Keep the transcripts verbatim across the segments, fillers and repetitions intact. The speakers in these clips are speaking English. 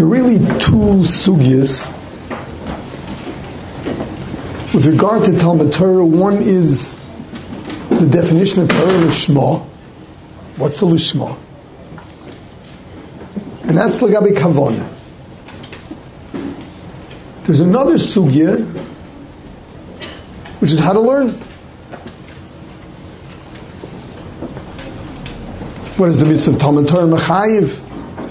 There are really two sugyas with regard to Talmud Torah. One is the definition of Torah Lishma. What's the Lishma? And that's Lagabi Kavanah. There's another sugya, which is how to learn. What is the mitzvah of Talmud Torah Mechayiv?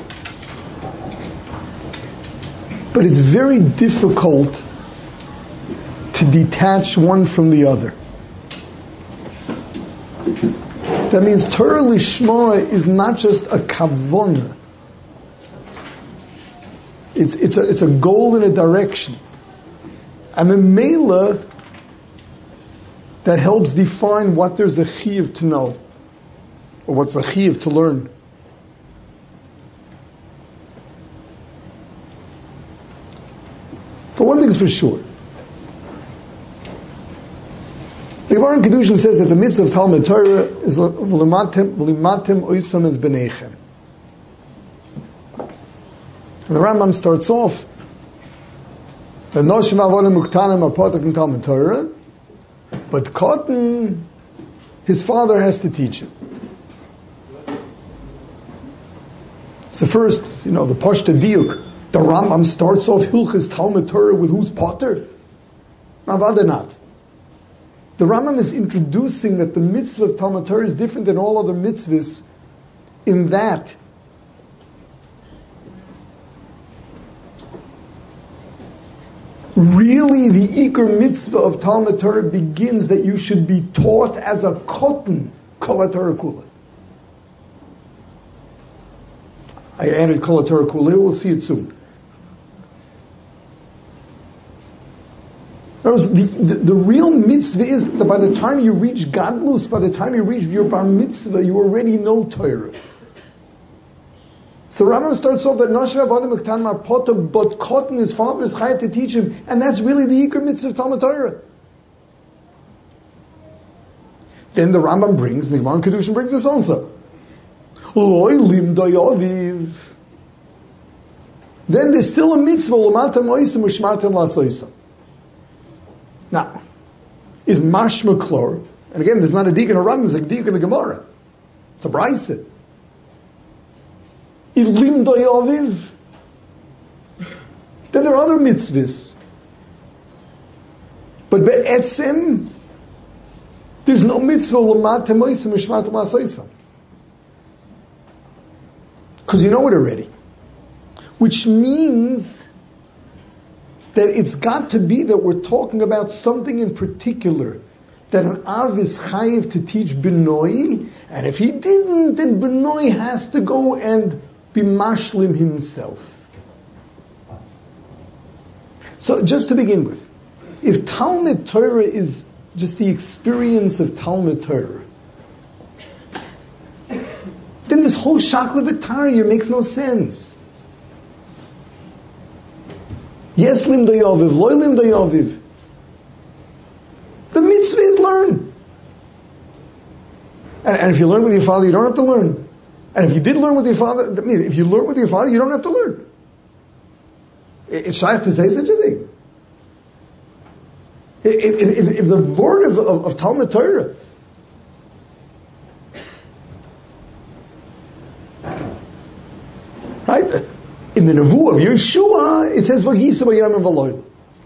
But it's very difficult to detach one from the other. That means Torah Lishma is not just a kavanah. It's, it's, a, it's a goal in a direction. And a mela that helps define what there's a chiyuv to know, or what's a chiyuv to learn. But one thing's for sure. The Gemara in Kedushin says that the mitzvah of Talmud Torah is v'limatem oisam es b'neichem. And the Rambam starts off that noshim avonim uktanim are part of Talmud Torah, but cotton, his father has to teach him. So first, you know, the Pashta Diuk, the Rambam starts off Hilchas Talmud Torah with who's potter? Avada not. The Rambam is introducing that the mitzvah of Talmud Torah is different than all other mitzvahs in that really the Iker mitzvah of Talmud Torah begins that you should be taught as a cotton Kol HaTorah Kula. I added Kol HaTorah Kula, we'll see it soon. The, the, the real mitzvah is that by the time you reach Gadlus, by the time you reach your Bar Mitzvah, you already know Torah. So the Rambam starts off that Noshim Avodim Uktan Mar Potter, but cotton, his father is chayav to teach him, and that's really the Iker mitzvah of Talmud Torah. Then the Rambam brings, and the Gemara in Kedushin brings this also. Loi limdoi aviv. Then there's still a mitzvah, l'matam oisim u'shmartam la'soisam. Now, is mashma klor, and again, there's not a dik in a Rambam, there's a dik in the Gemara. It's a brayse. If limdoi aviv, then there are other mitzvahs. But be'etzem, there's no mitzvah l'matam oisim u'shmartam la'soisam. Because you know it already. Which means that it's got to be that we're talking about something in particular that an Av is chayiv to teach Benoi, and if he didn't, then Benoi has to go and be mashlim himself. So just to begin with, if Talmud Torah is just the experience of Talmud Torah, then this whole Shakla V'Tarya makes no sense. Yes, limdoi aviv, loy limdoi aviv. The mitzvah is learn. And, and if you learn with your father, you don't have to learn. And if you did learn with your father, I mean, if you learn with your father, you don't have to learn. It, it's shy to say such a thing. If, if, if the word of, of, of Talmud Torah right? In the Nevuah of Yeshua, it says, V'gisa v'yamim v'loyl.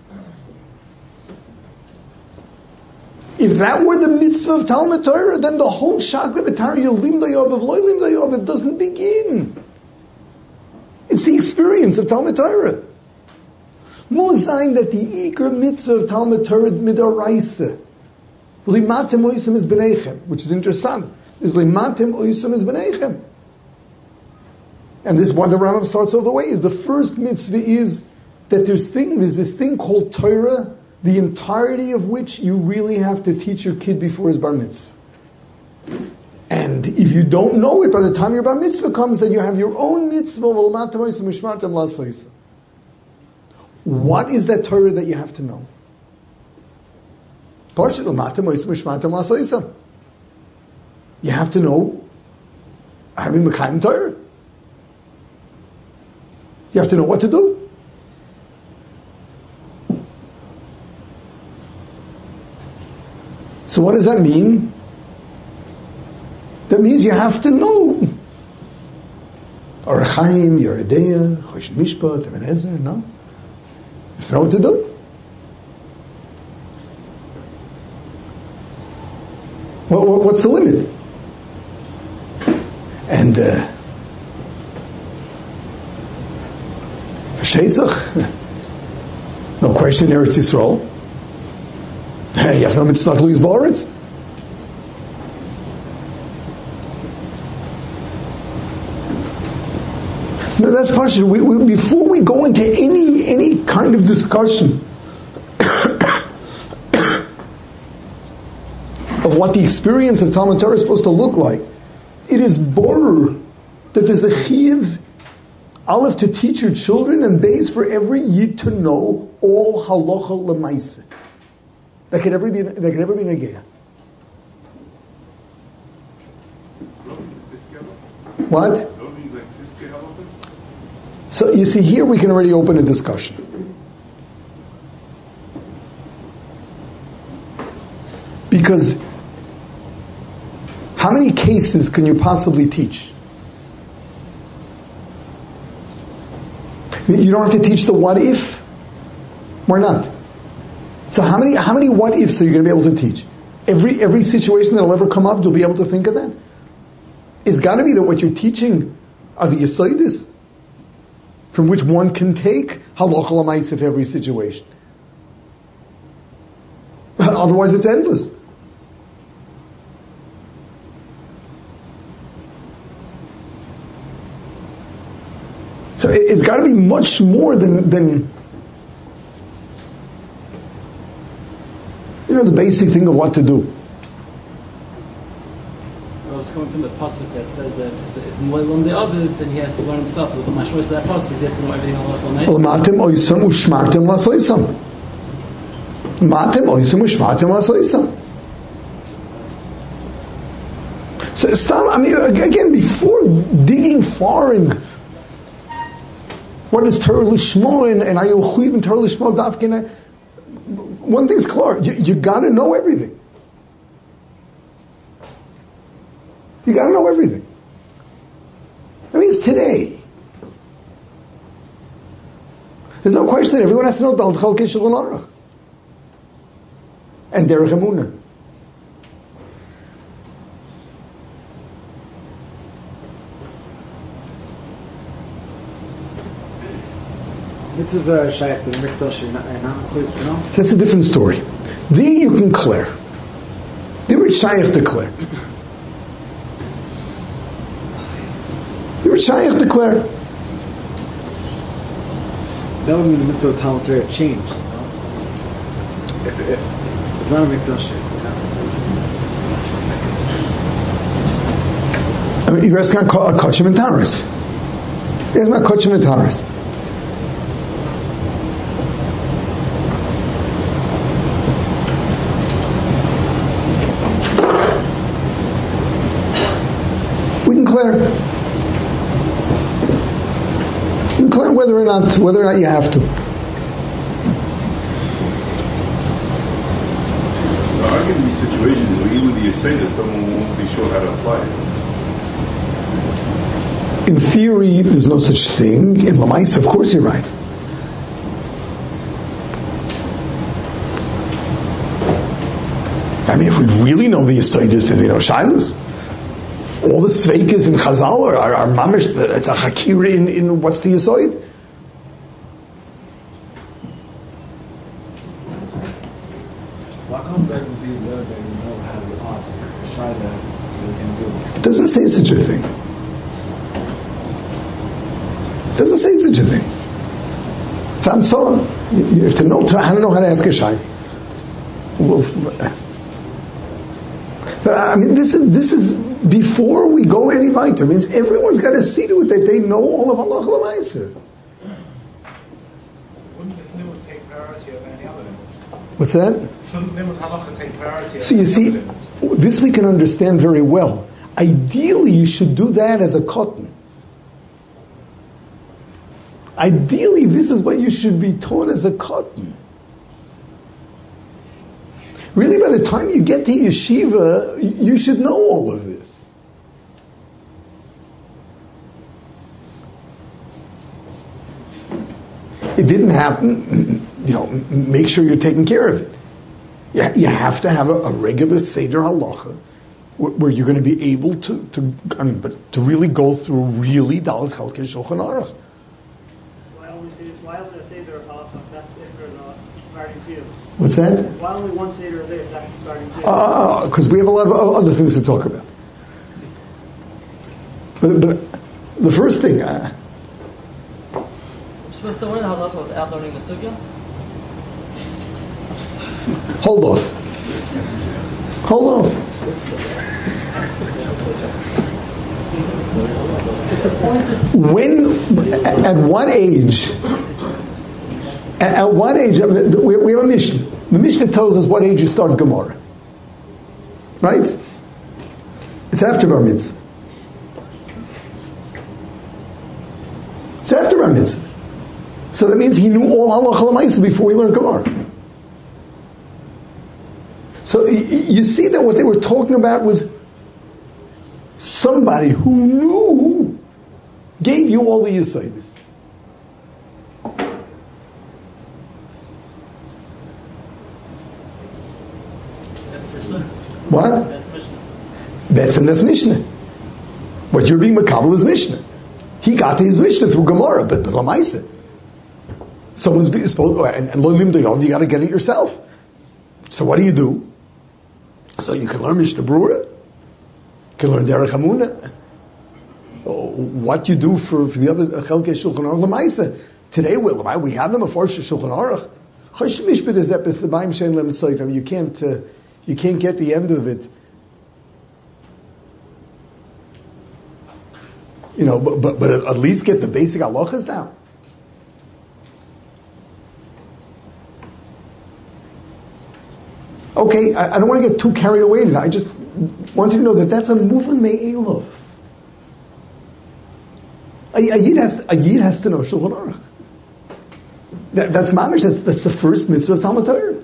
If that were the mitzvah of Talmud Torah, then the whole Shakla V'Tarya limdoi aviv, loy limdoi aviv doesn't begin. It's the experience of Talmud Torah. More sign that the Iker mitzvah of Talmud Torah midaraisa, limatem oisam is b'neichem, which is interesting, is limatem oisam is b'neichem. And this one the Rambam starts off the way is the first mitzvah is that there's thing there's this thing called Torah, the entirety of which you really have to teach your kid before his bar mitzvah. And if you don't know it by the time your bar mitzvah comes, then you have your own mitzvah. What is that Torah that you have to know? You have to know having Mekayim Torah. You have to know what to do. So what does that mean? That means you have to know. Orach Chaim, Yoreh Deah, Choshen Mishpat, Even Ezer, no? You have to know what to do. What, what, what's the limit? And uh, no question, Eretz Yisrael. You have no mitzvah to use Boretz. No, that's partial. We, we, before we go into any any kind of discussion of what the experience of Talmud Torah is supposed to look like, it is borer that there's a chiyuv, aleph, to teach your children, and beis, for every yid to know all halacha l'maaseh. That can never be that can never be negea. What? So you see, here we can already open a discussion. Because how many cases can you possibly teach? You don't have to teach the what if. Why not? So how many how many what ifs are you going to be able to teach? Every every situation that'll ever come up, you'll be able to think of that. It's got to be that what you're teaching are the yesodis from which one can take halacha l'maaseh for every situation. Otherwise, it's endless. So it's got to be much more than, than you know, the basic thing of what to do. Well, it's coming from the pasuk that says that when the other, then he has to learn himself. The mashmos of that pasuk is he has to know everything on the whole night. Matem oisam ushmartem lasoisam. Matem oisam ushmartem lasoisam. So stop. I mean, again, before digging far and what is Torah Lishmo and, and Ayochuv and Torah Lishmo Davkin, one thing is clear: you, you got to know everything. You got to know everything. That means today. There's no question that everyone has to know Dal Chalkei Shulchan Aruch and Derech Emunah. That's a different story. There you can clear. There it's shaykh declare. There it's shaykh declare. That would mean the mitzvah of Talmud Torah changed. No? If, if it's not a mikdash. I mean, you're asking a kachim and taras. You're asking a kachim and taras. Declare, declare whether or not whether or not you have to. There are going to be situations where even the Yeseda, someone won't be sure how to apply it. In theory, there's no such thing. In Lamais, of course, you're right. I mean, if we really know the Yesodis and we know Shilas, all the sveikas in Chazal are, are, are mamish. It's a hakira in, in what's the yesod. Why can't that be learned that you know how to ask, try that, so you can do it? It doesn't say such a thing. It doesn't say such a thing. It's Amtzorah. You, you have to know to, how to know how to ask a shay. But I mean, this is this is. Before we go any weiter, means everyone's got to see to it that they know all of Allah L'maaseh. Wouldn't this limit take priority over any other limit? What's that? Shouldn't limit halacha take priority over So you any see, other limit? this we can understand very well. Ideally, you should do that as a cotton. Ideally, this is what you should be taught as a cotton. Really, by the time you get to yeshiva, you should know all of this. It didn't happen, you know, make sure you're taking care of it. You, you have to have a, a regular Seder Halacha where, where you're going to be able to, to, I mean, but to really go through really Dalet Chelkei Shulchan Aruch. Why only say, why only a Seder Halacha? That's it for the starting field. What's that? Why only one Seder a day if that's the starting field? Ah, because we have a lot of other things to talk about. But, but the first thing, uh, We're supposed to learn the halacha without learning the sugya? hold off. Hold off. When, at what age, at, at what age, I mean, we, we have a Mishnah. The Mishnah tells us what age you start Gemara. Right? It's after Bar Mitzvah. It's after Bar Mitzvah. So that means he knew all halacha l'maisa before he learned Gemara. So you see that what they were talking about was somebody who knew gave you all the yesodis. What? That's Mishnah. That's and that's Mishnah. What you're being makabel is Mishnah. He got to his Mishnah through Gemara, but, but l'maisa. Someone's being supposed, and, and lo limda yov, you got to get it yourself. So what do you do? So you can learn Mishnah Brura, you can learn Derech Hamuna. Oh, what you do for, for the other Chelkei Shulchan Aruch l'maisa. Today we, we have them a Farsh Shulchan Aruch. Chosh Mishpat is episabayim shein lem soif. I mean, you can't uh, you can't get the end of it. You know, but but, but at least get the basic halachas down. Okay, I, I don't want to get too carried away in it. I just want you to know that that's a movement me'elov. A, a, yid has to, a yid has to know Shulchan Aruch. That, that's mamish. That's, that's the first mitzvah of Talmud Torah.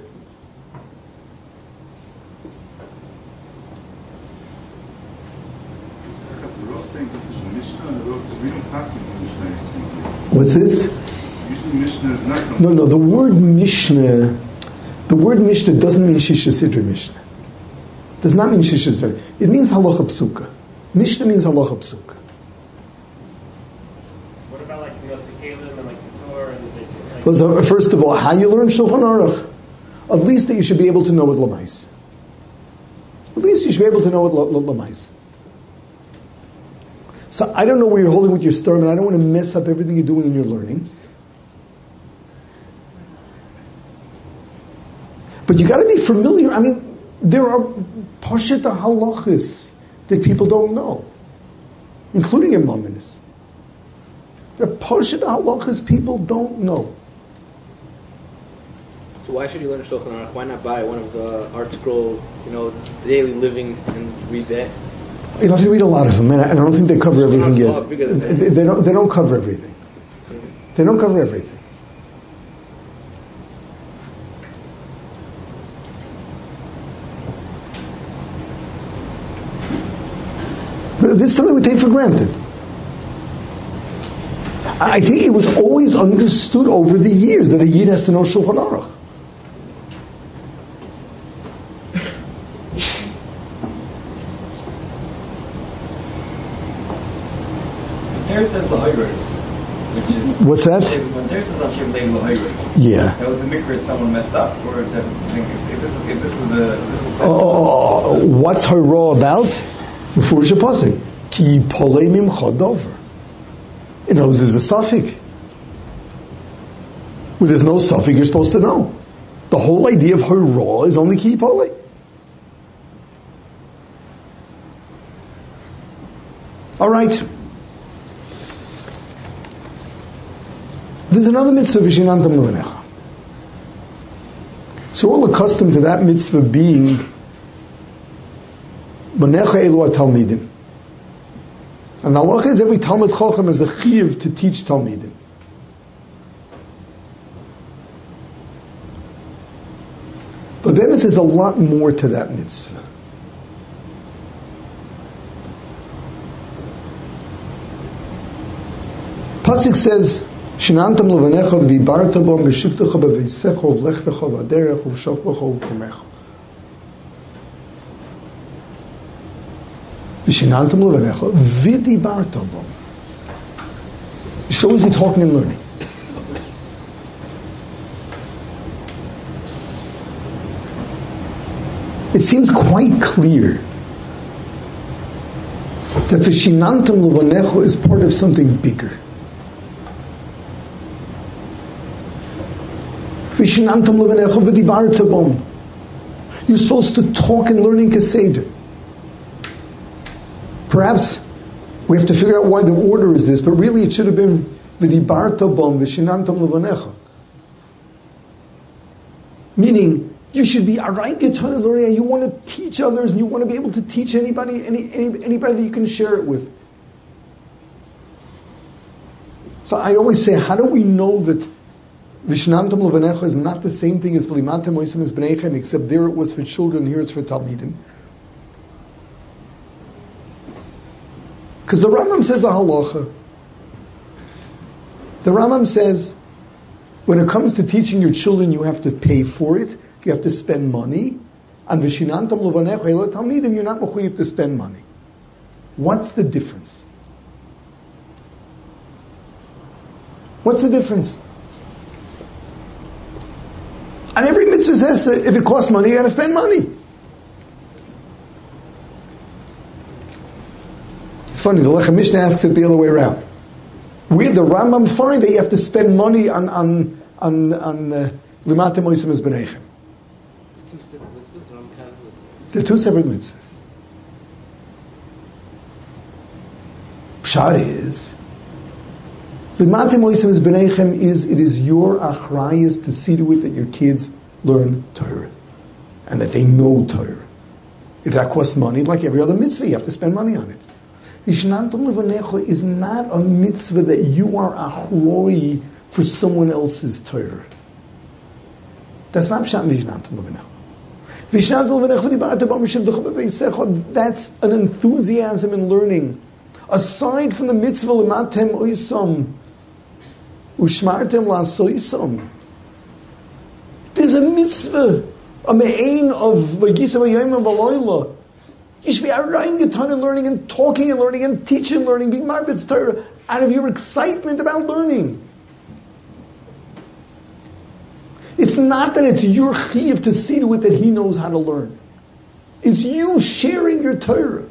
What's this? Usually Mishnah is not something. No, no. The word Mishnah, the word Mishnah doesn't mean Shisha Sidra Mishnah. Does not mean Shisha Sidra. It means Halacha Psuka. Mishnah means Halacha Psuka. What about like the Yosef Kalim and like the Torah and the basic? Like, Well, so first of all, how you learn Shulchan Aruch, at least that you should be able to know it Lamais. At least you should be able to know it Lamais. So I don't know where you're holding with your storm, and I don't want to mess up everything you're doing in your learning. But you got to be familiar. I mean, there are Pashat halachas that people don't know, including in Maimonides. There are Pashat halachas people don't know. So why should you learn Shulchan Aruch? Why not buy one of the Art Scroll, you know, Daily Living and read that? You have to read a lot of them, and I don't think they cover everything Shulchan Aruch's a yet. lot bigger than that. They, they don't. They don't cover everything. They don't cover everything. But this is something we take for granted. I think it was always understood over the years that a yid has to know Shulchan Aruch. There says L'Hoiros, which is... What's that? When there says on Shem Levi L'Hoiros, Yeah. that was the mikra someone messed up, or that, if, if, this is, if this is the... This is the Oh, oh, oh, what's Hara about? Before Shapasik. Ki polei mimcha dover. It knows there's a suffix. Where there's no suffix, you're supposed to know. The whole idea of Hara is only ki polei. All right. There's another mitzvah, Vishinantam Levanecha. So we're all accustomed to that mitzvah being Manecha Elu Talmidim. And the halacha is every Talmud Chacham has a chiyuv to teach Talmidim. says there's a lot more to that mitzvah. Pasuk says, "Shinantam levanecha v'dibarta bom b'shivtecha b'veisecha v'lechtecha v'aderech v'shokbecha v'komecha." V'shinantam levanecha v'dibarta bom. It should always be talking and learning. It seems quite clear that v'shinantam levanecha is part of something bigger. You're supposed to talk and learn in Keseder. Perhaps we have to figure out why the order is this, but really it should have been V'dibarta bom v'shinantam levanecha. Meaning, you should be araying getan and learning, and you want to teach others, and you want to be able to teach anybody, any, any, anybody that you can share it with. So I always say, how do we know that Vishnantam levanecha is not the same thing as V'limantem oisem es b'neichem, except there it was for children, here it's for Talmidim? Because the Rambam says a halacha. The Rambam says, when it comes to teaching your children, you have to pay for it, you have to spend money. And Vishnantam levanecha elo Talmidim, you're not mechuyev to spend money. What's the difference? What's the difference? And every mitzvah says that if it costs money, you got to spend money. It's funny, the Lechem Mishnah asks it the other way around. Where the Rambam find that you have to spend money on on on on Limatem Oisem Es B'neichem. It's two separate mitzvahs. The Rambam counts as They're two separate mitzvahs. Pshat is Limatem Oisem Es B'neichem is it is your achrayus to see to it that your kids learn Torah and that they know Torah. If that costs money, like every other mitzvah, you have to spend money on it. Vishnantam levanecha is not a mitzvah that you are achroi for someone else's Torah. That's not pshat vishnantam levanecha. Vishnantam levanecha, that's an enthusiasm in learning. Aside from the mitzvah lematem oisam ushmartem lasoisam, there's a mitzvah, a me'ain of v'yisa v'yayim v'loyla. You should be araying a ton and learning and talking and learning and teaching and learning, being marvetz Torah out of your excitement about learning. It's not that it's your chiyuv to see to it that he knows how to learn. It's you sharing your Torah.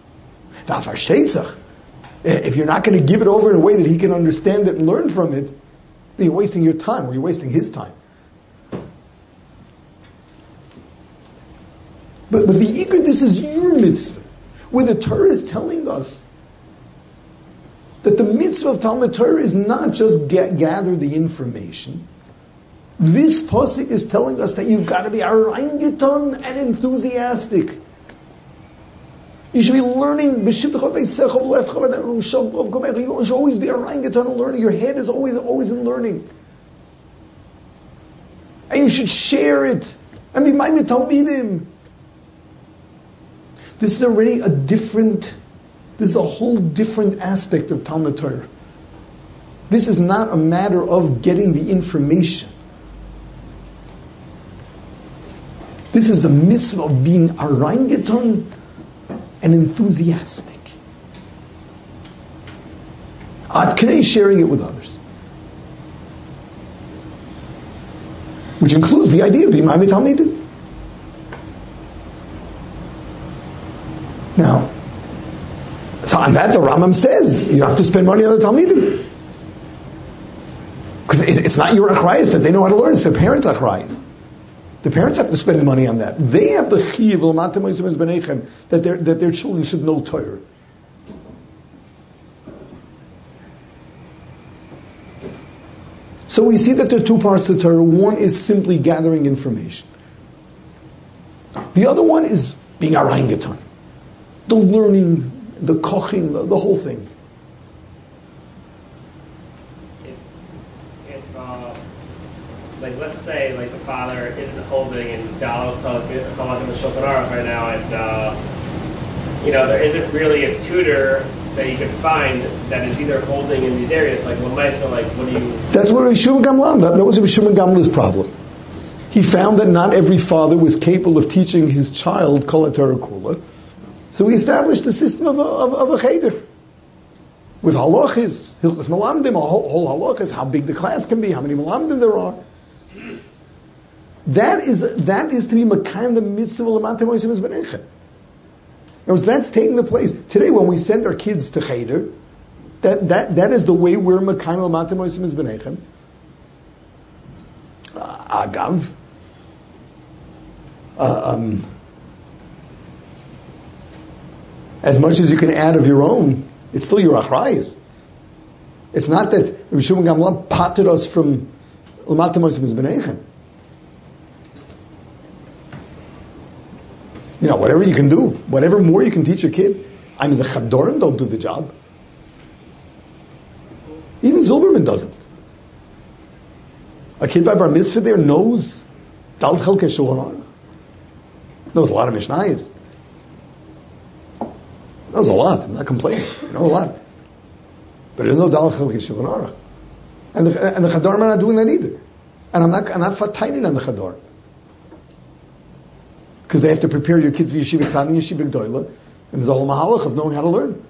If you're not going to give it over in a way that he can understand it and learn from it, then you're wasting your time or you're wasting his time. But, but the ikar, this is your mitzvah, where the Torah is telling us that the mitzvah of Talmud Torah is not just get, gather the information. This pasuk is telling us that you've got to be arangiton and enthusiastic. You should be learning. You should always be arangiton and learning. Your head is always always in learning, and you should share it and be ma'amid talmidim. This is already a different, this is a whole different aspect of Talmud Torah. This is not a matter of getting the information. This is the mitzvah of being arangiton and enthusiastic. Ad k'nei sharing it with others. Which includes the idea of being ma'amid talmidim. Now, so on that the Rambam says you have to spend money on the Talmidim. Because it's not your achrayus that they know how to learn, it's their parents' achrayus. The parents have to spend money on that. They have the chiyuv l'matem oisem es b'neichem that their that their children should know Torah. So we see that there are two parts of the Torah. One is simply gathering information. The other one is being arangiton. The learning, the koching, the, the whole thing. If, if uh, like let's say like the father isn't holding in Dalal Chalak in the Shulchan Aruch right now, and uh, you know there isn't really a tutor that you could find that is either holding in these areas. Like Lamaisa, like what do you? That's what Rabbi Shimon Gamliel. That, that was Rabbi Shimon Gamliel's problem. He found that not every father was capable of teaching his child Kol HaTorah Kula, so he established a system of a, of, of a cheder. With halachas, hilchas malamdim, a whole, whole halachas, how big the class can be, how many malamdim there are. That is that is to be makayim the mitzvah l'matei moisim es b'neicha. In other words, that's taking the place. Today, when we send our kids to cheder, that, that, that is the way we're makayim l'matei moisim es b'neicha. Uh, agav. Uh, um, as much as you can add of your own, it's still your achrayis. It's not that Rabbi Shimon Gamliel parted us from l'matei moisim es b'neicha. You know, whatever you can do, whatever more you can teach your kid. I mean, the Chadorim don't do the job. Even Zilberman doesn't. A kid by Bar Mitzvah there knows Dal Chelkei Shulchan Aruch. Knows a lot of Mishnayos. Knows a lot. I'm not complaining. You know a lot. But there's no Dal Chelkei Shulchan Aruch. And the, and the Chadorim are not doing that either. And I'm not, I'm not fataining on the Chadorim. Because they have to prepare your kids for Yeshiva Tani, Yeshiva Gdoila, and there's a whole mahalach of knowing how to learn.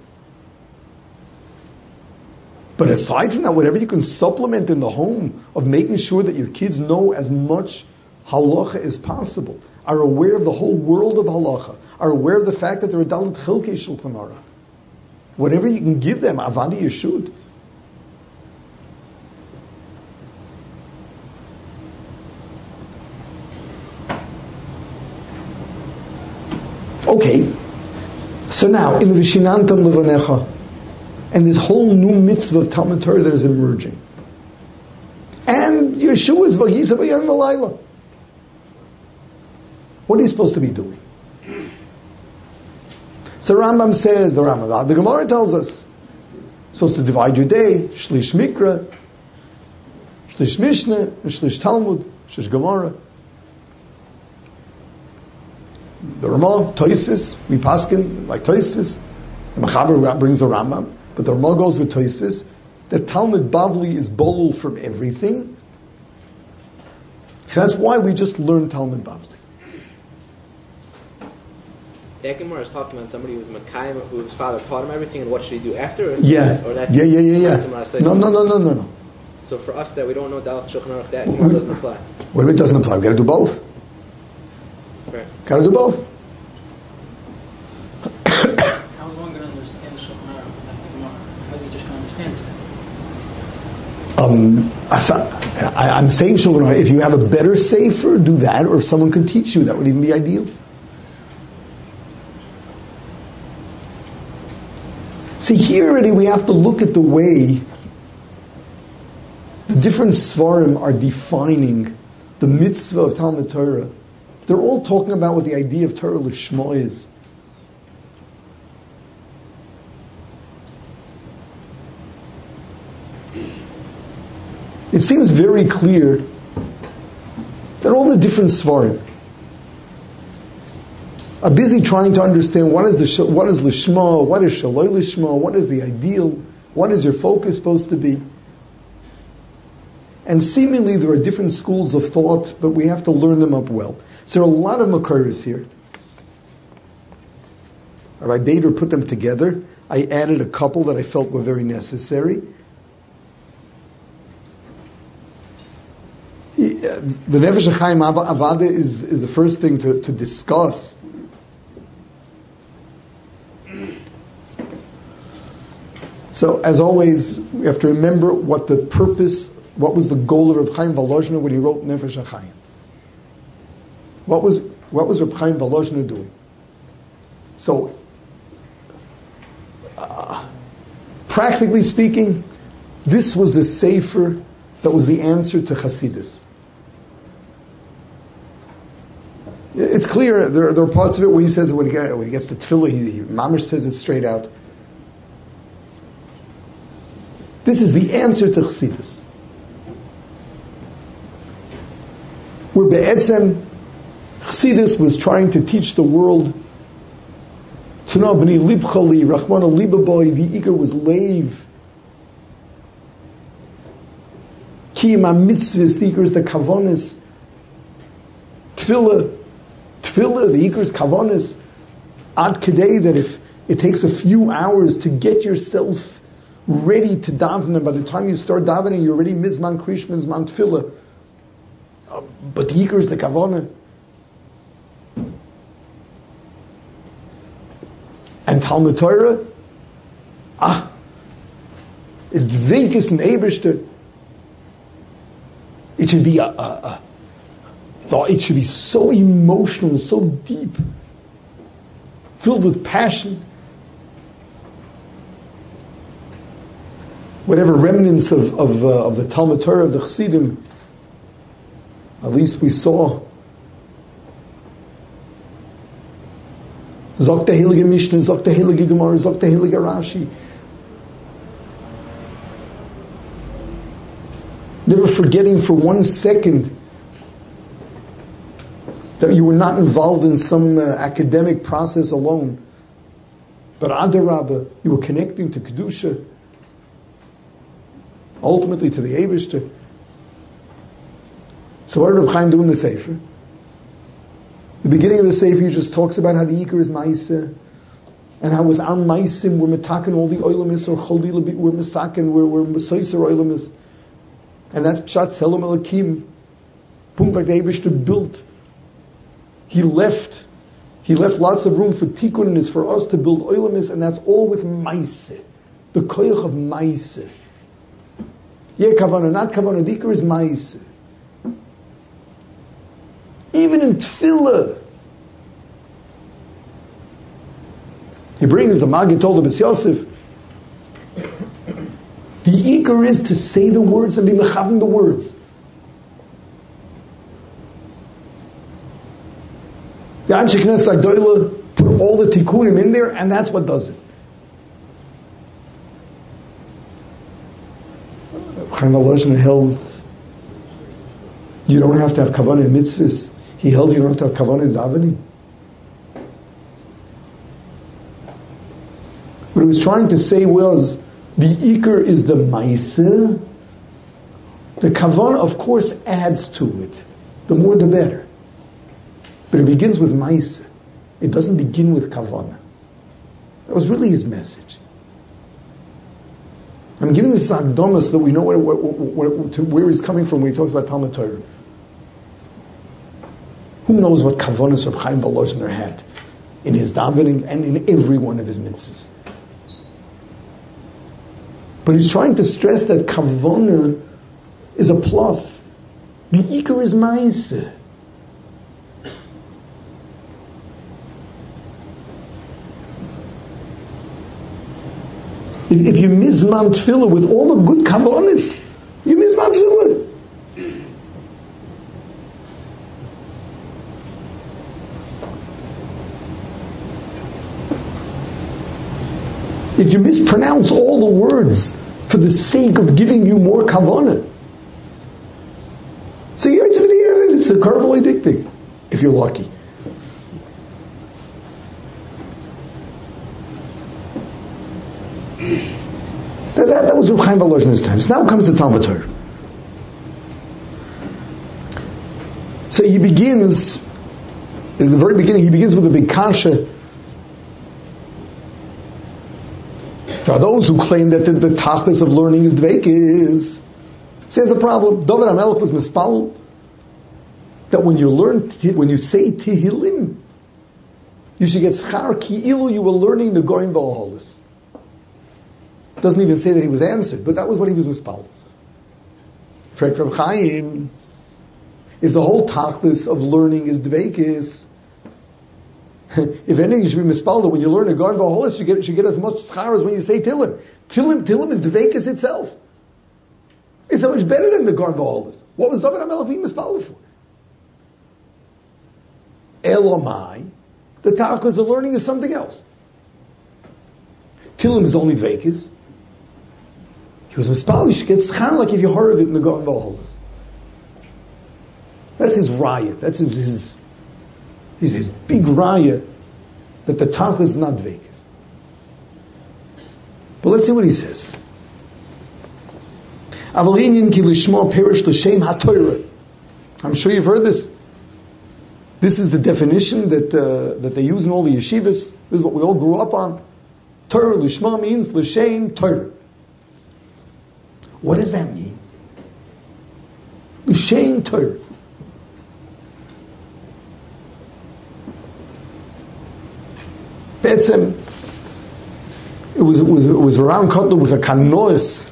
But aside from that, whatever you can supplement in the home of making sure that your kids know as much halacha as possible, are aware of the whole world of halacha, are aware of the fact that they're a dalit chilkei shulchan aruch. Whatever you can give them, avadi you should. Okay, so now in the Vishinantam Levanecha, and this whole new mitzvah of Talmud Torah that is emerging, and Yeshua's Vayisa V'yam V'layla. What are you supposed to be doing? So Rambam says, the Rambam, the Gemara tells us, you're supposed to divide your day, Shlish Mikra, Shlish Mishnah, and Shlish Talmud, Shlish Gemara. The Ramah, Toysis, we paskin like Toysis. The Machaber brings the Rambam, but the Ramah goes with Toysis. The Talmud Bavli is bolul from everything. That's why we just learn Talmud Bavli. That Gemara is talking about somebody who was Makayim, whose father taught him everything, and what should he do after? Or yeah. Or that's yeah, yeah, yeah, yeah. No, no, no, no, no, no. So for us that we don't know Dalach Shulchan Aruch, that Gemara doesn't apply. What do you mean it doesn't apply? We've got to do both. Right. Got to do both. How is one going to understand the Shulchan Aruch? How is he just going to understand it? Um, I, I'm saying Shulchan Aruch, if you have a better sefer, do that, or if someone can teach you, that would even be ideal. See, here already we have to look at the way the different Svarim are defining the mitzvah of Talmud Torah. They're all talking about what the idea of Torah Lishma is. It seems very clear that all the different Svarim are busy trying to understand what is the what is Lishma, what is Shaloi Lishma, what is the ideal, what is your focus supposed to be. And seemingly there are different schools of thought, but we have to learn them up well. So there are a lot of Makaris here. Rabbi Bader put them together. I added a couple that I felt were very necessary. He, uh, the Nefesh HaChaim Avada is, is the first thing to, to discuss. So, as always, we have to remember what the purpose, what was the goal of Reb Chaim Volozhiner when he wrote Nefesh HaChaim. What was what was Reb Chaim Volozhiner doing? So, uh, practically speaking, this was the sefer that was the answer to Chassidus. It's clear, there, there are parts of it where he says, when he, get, when he gets to Tefillah, he, he Mamish says it straight out. This is the answer to Chassidus. where Be'etzem Chassidus was trying to teach the world to know b'ni libchali, Rachmana libaboy, the Iker was lave. Kiyam ha-mitzvahs, the Iker is the kavanis. Tefillah, Tefillah, the Iker is kavanis. Ad kedei, that if it takes a few hours to get yourself ready to daven, and by the time you start davening, you're already mizman krishma, mizman tefillah. Uh, but the Iker is the kavanah. And Talmud Torah, ah, is dveikis and Eibishter. It should be a, a, a, it should be so emotional, so deep, filled with passion. Whatever remnants of of, uh, of the Talmud Torah of the Chassidim, at least we saw. Zok the Heilige Mishnah, Zok the Heilige Gemara, Zok the Heilige Rashi. Never forgetting for one second that you were not involved in some uh, academic process alone, but Adarabba, you were connecting to Kedusha, ultimately to the Eibishter. So what did Reb Chaim do in the Sefer? The beginning of the Sefer, he just talks about how the Iker is Maisa, and how with our Maisim, we're metakin all the Oilamis, or Cholila, we're Mesakin, we're, we're Mesoiser Oilamis. And that's Pshat Selam Elakim. Boom, like the Eibishter built. He left, he left lots of room for Tikkun, and it's for us to build Oilamis, and that's all with Maise. The Koyach of Maise. Yeah, Kavanah, not Kavanah, the Iker is Maise. Even in Tefillah, he brings the Maggid told of Bes Yosef. The Iker is to say the words and be mechavim the words. The Anshe Knesset Agdoila put all the tikkunim in there, and that's what does it. Chaim Volozhin held you don't have to have kavanah in mitzvahs. He held you don't have to have kavanah in davening. What he was trying to say was, the Iker is the Maisa. The kavanah, of course, adds to it. The more the better. But it begins with Maisa. It doesn't begin with kavanah. That was really his message. I'm giving this akdama so that we know what, what, what, what, to where he's coming from when he talks about Talmud Torah. Who knows what kavanas Reb Chaim Volozhiner had in his davening and in every one of his mitzvahs. But he's trying to stress that kavanah is a plus. The Iker is Maaseh. If, if you mizman tefillah with all the good kavanas, you mizman tefillah. If you mispronounce all the words for the sake of giving you more kavanah, so it's a karbalei diktik, if you're lucky. That, that, that was Reb Chaim Volozhiner's time. So now comes the Talmud Torah. So he begins, in the very beginning, he begins with a big kasha. There are those who claim that the, the tachlis of learning is dveikis. So there's a problem. David HaMelech was mispal that when you learn, when you say Tehillim, you should get schar ki ilu, you were learning the Goyim V'Oholis. Doesn't even say that he was answered, but that was what he was mispal. Frek Reb Chaim, if the whole tachlis of learning is dveikis, if anything, you should be mispal that when you learn a Goyim V'Oholis, you get, you should get as much schar as when you say Tillim. Tillim, Tillim is dveikis itself. It's so much better than the Goyim V'Oholis. What was David HaMelech being mispal for? Elamai, the tachlis of learning is something else. Tillim is only dveikis. He was mispal, you should get schar like if you heard it in the Goyim V'Oholis. That's his raya. That's his his his, his big raya that the tachlis is not dveikis. But let's see what he says. Avalinian ki lishma perish l'shem haTorah. I'm sure you've heard this. This is the definition that uh, that they use in all the yeshivas. This is what we all grew up on. Torah lishma means l'shem Torah. What does that mean? L'shem Torah. Betzem, it was it was it was around Kotler with a kanois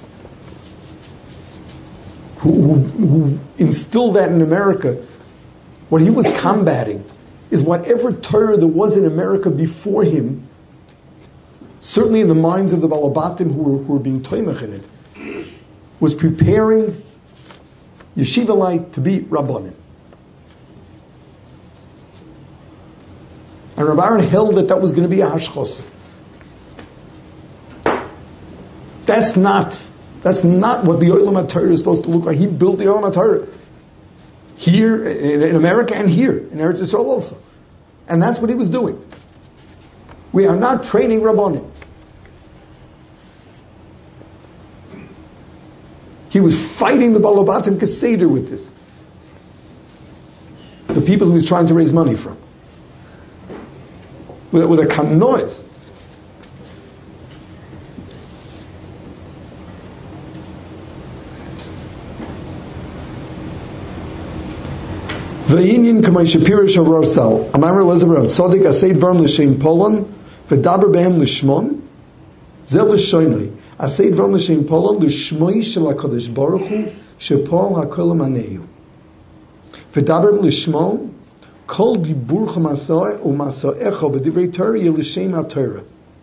who, who who instilled that in America. What he was combating is whatever Torah there was in America before him, certainly in the minds of the Balabatim who were, who were being toimach in it, was preparing Yeshivalite to be Rabbanim. And Rabbi Aaron held that that was going to be a hashchos. That's not, that's not what the Olam HaTorah is supposed to look like. He built the Olam HaTorah. Here, in, in America and here, in Eretz Yisrael also. And that's what he was doing. We are not training Rabbanim. He was fighting the Balabatim Keseder with this. The people he was trying to raise money from. With, with a kanois. V'inyin k'may shapirish ha'rorsal. Amar Elazar Rav Tzodik asay dvarim l'shem polon v'daber behem l'shmon ze l'shoynoi asay dvarim l'shem polon l'shmoi shel HaKadosh Baruch Hu shepol ha'kol ha'maneyu v'daber l'shmon kol dibur ch'masoi u'masoecho b'divrei Torah yeh l'shem ha'Torah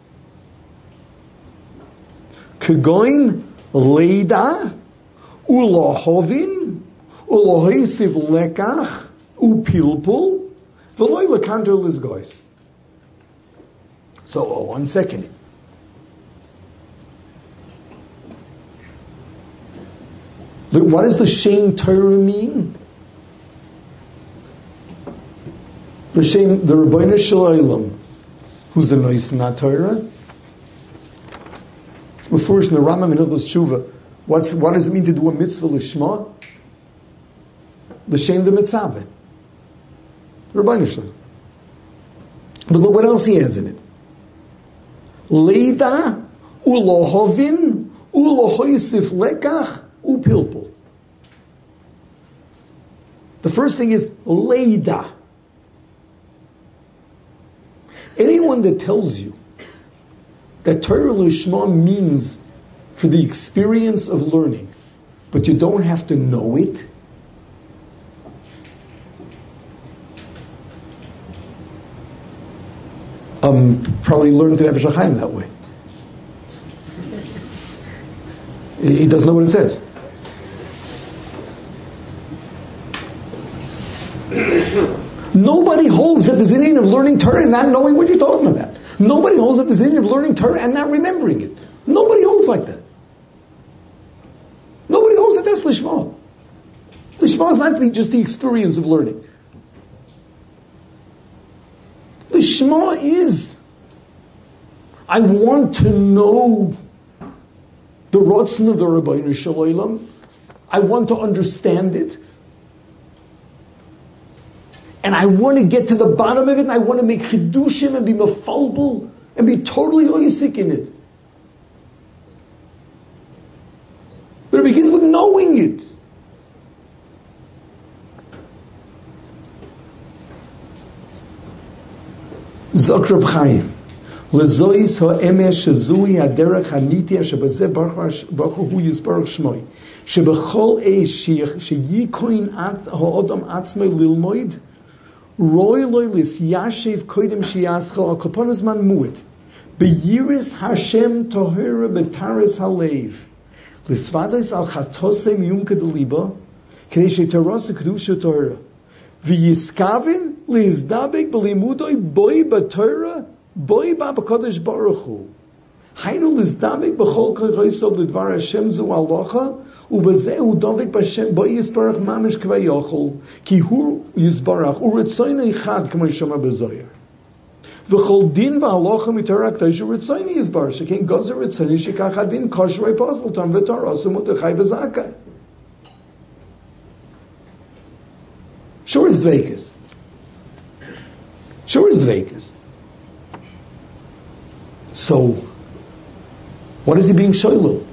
k'goin leida u'lohovin u'loheisiv lekach upilpul v'loy lekanter lizgois. So, oh, one second. The, what does the Shem Torah mean? The Shem, the Rebbeinu Shalom, who's the nice not Torah. It's before in the Rambam in Hilchos Tshuva. What's what does it mean to do a mitzvah lishma? L'shem the mitzvah. Rebbeinu Shalom. But look what else he adds in it. Leida ulohovin ulohoisif lekach upilpul. The first thing is leida. Anyone that tells you that Torah Lishma means for the experience of learning, but you don't have to know it, um, probably learned to Nefesh HaChaim that way. He doesn't know what it says. Nobody holds that there's an end of learning Torah and not knowing what you're talking about. Nobody holds that there's an end of learning Torah and not remembering it. Nobody holds like that. Nobody holds that that's Lishma. Lishma is not the, just the experience of learning. Lishma is, I want to know the Ratzon of the Rebbeinu Shalom. I want to understand it. And I want to get to the bottom of it, and I want to make chidushim and be mafalbul and be totally oisik in it. But it begins with knowing it. Zok Reb Chaim, lezois ha'emes shezui haderech ha'niti shebazeh baruch hu yisbarach shmoi shebechol eish sheyikoin ha'odam atzmei lilmoid Roy loylis yashiv koidim shiyaschal al kaponos man muit beyiris Hashem tohira betaris halev lisvados al chatose miyum kedeliba kedei shetarasa kedusha tohira v'yiskavin lizdabek b'limudoy boy b'torah boy b'akadosh baruch hu Hainu lizdavik b'chol koichoisov l'dvar Hashem zu alocha, ובזה הוא דבק בשם בו יסברח ממש כביכול, כי הוא יסברח, ורצוני אחד כמו שמה בזויר. וכל דין והלוכה מתורה הקדושה רצוני יסבר, שכן גוזר רצוני שכך הדין כושרי פוסלתם ותרסו מרדכי וזכאי. Sure is dveikus. Sure is dveikus. So, what is he being shoylul?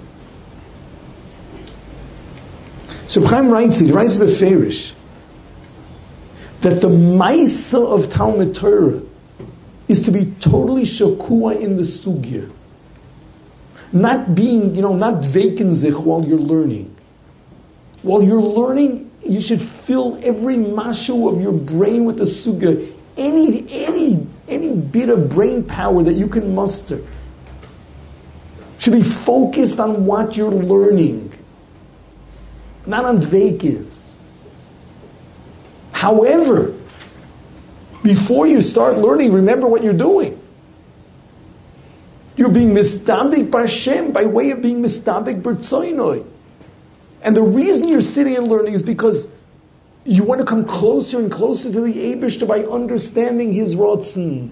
So Chaim writes it, he writes beferish, that the Maisa of Talmud Torah is to be totally shakua in the sugya. Not being, you know, not vacant while you're learning. While you're learning, you should fill every mashu of your brain with the sugya. Any, any, any bit of brain power that you can muster should be focused on what you're learning. Not on dveikis. However, before you start learning, remember what you're doing. You're being mistabik b'Hashem by way of being mistabik b'Tzoynoi. And the reason you're sitting and learning is because you want to come closer and closer to the Eibishter by understanding His Ratzon.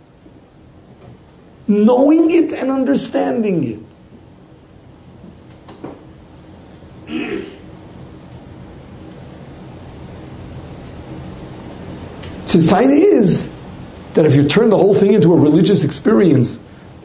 Knowing it and understanding it. So his taina is that if you turn the whole thing into a religious experience,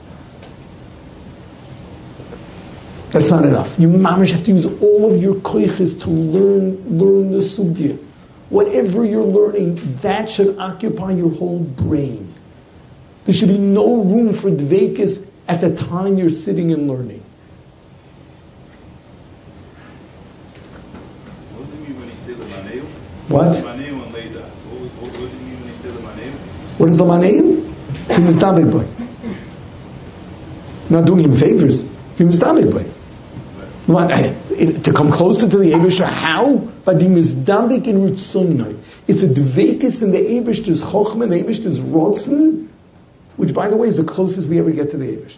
that's not enough. You mamish have to use all of your koiches to learn learn the sugya. Whatever you're learning, that should occupy your whole brain. There should be no room for dveikus at the time you're sitting and learning. What do you mean when you say the maneu? What? Maneu and Leida. What do you mean when you say the maneu? What is the maneim? To mistabik boy. Not doing him favors. Be mistabik boy. To come closer to the Eibishter, how? By being misdabik in Ritzonoi. It's a dveikus in the Eibishter's chochmah, the Eibishter's rotzen, which, by the way, is the closest we ever get to the Eibishter.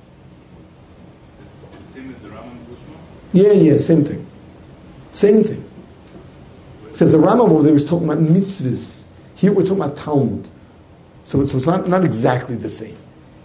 It's the same as the Rambam's Lishma? Yeah, yeah, same thing. Same thing. Except the Rambam over there is talking about mitzvahs. Here we're talking about Talmud. So it's, so it's not, not exactly the same.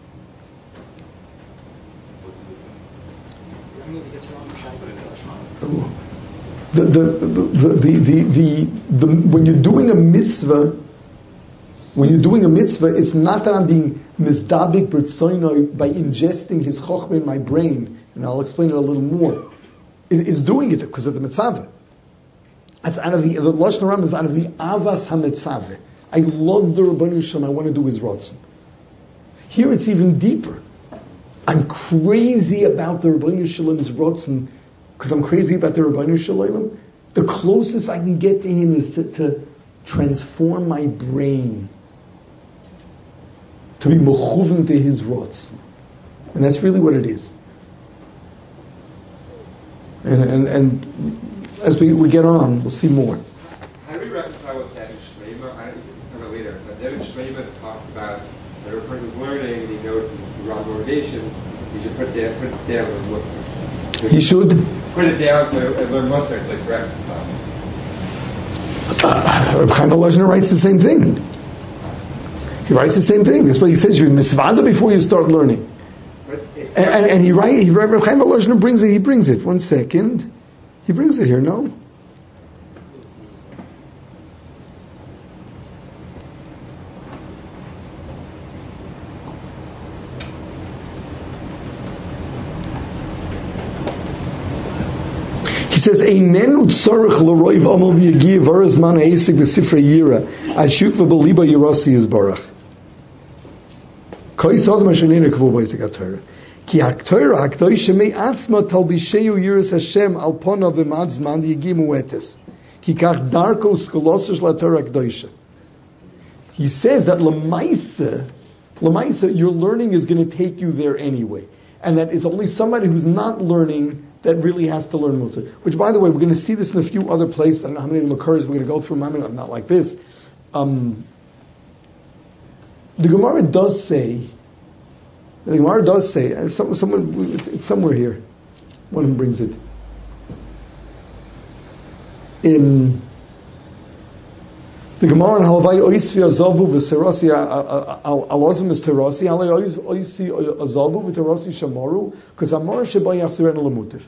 The, the, the, the, the, the, the, when you're doing a mitzvah, when you're doing a mitzvah, it's not that I'm being mizdabik b'tzoynoi by ingesting his chokhmah in my brain, and I'll explain it a little more. It, it's doing it because of the mitzvah. That's out of the, the Lashon Haram is out of the avas ha-mitzvah. I love the Rabbanu Shalom, I want to do his rotzen. Here it's even deeper. I'm crazy about the Rabbanu Shalom's rotzen, because I'm crazy about the Rabbanu Shalom. The closest I can get to him is to, to transform my brain to be mechuven to his rotzen. And that's really what it is. And, and, and as we, we get on, we'll see more. How do we reconcile what's that in Shleima? I don't know later, but there in Shleima talks about that a person's learning and he knows the wrong motivation, he should put it down, put it down with Muslim. He should put it down to and learn Muslim to correct himself. Reb Chaim Volozhiner writes the same thing. He writes the same thing. That's what he says. You misvada before you start learning. And, and, and he writes. He Reb Chaim Volozhiner brings it. He brings it. One second. He brings it here. No. He says, "Einenu tzarich l'roiv amol v'yagi varas man ha'esik b'sifrei yira ashuk v'beliba yirasi yizbarach." Koi sadam ha'shenina kvu b'isik ha'torah ki ha'torah ha'kdoisha me'atzma talbisheyu yiras Hashem al pona v'mad zman yagi muetes ki kach darko skolosash la'torah ha'kdoisha. He says that l'maisa, l'maisa, your learning is going to take you there anyway, and that it's only somebody who's not learning that really has to learn Mussar. Which, by the way, we're going to see this in a few other places. I don't know how many of them occurs. We're going to go through them. I'm not like this. Um, the Gemara does say The Gemara does say, uh, some, someone, it's, it's somewhere here. One of them brings it. In the Gemara in Halavai Oisvi Azavu v'Serasi Alazim is Terasi Halai Oisvi Azavu v'Terasi Shamaru because Amar Sheba Yachzeren Lamutiv,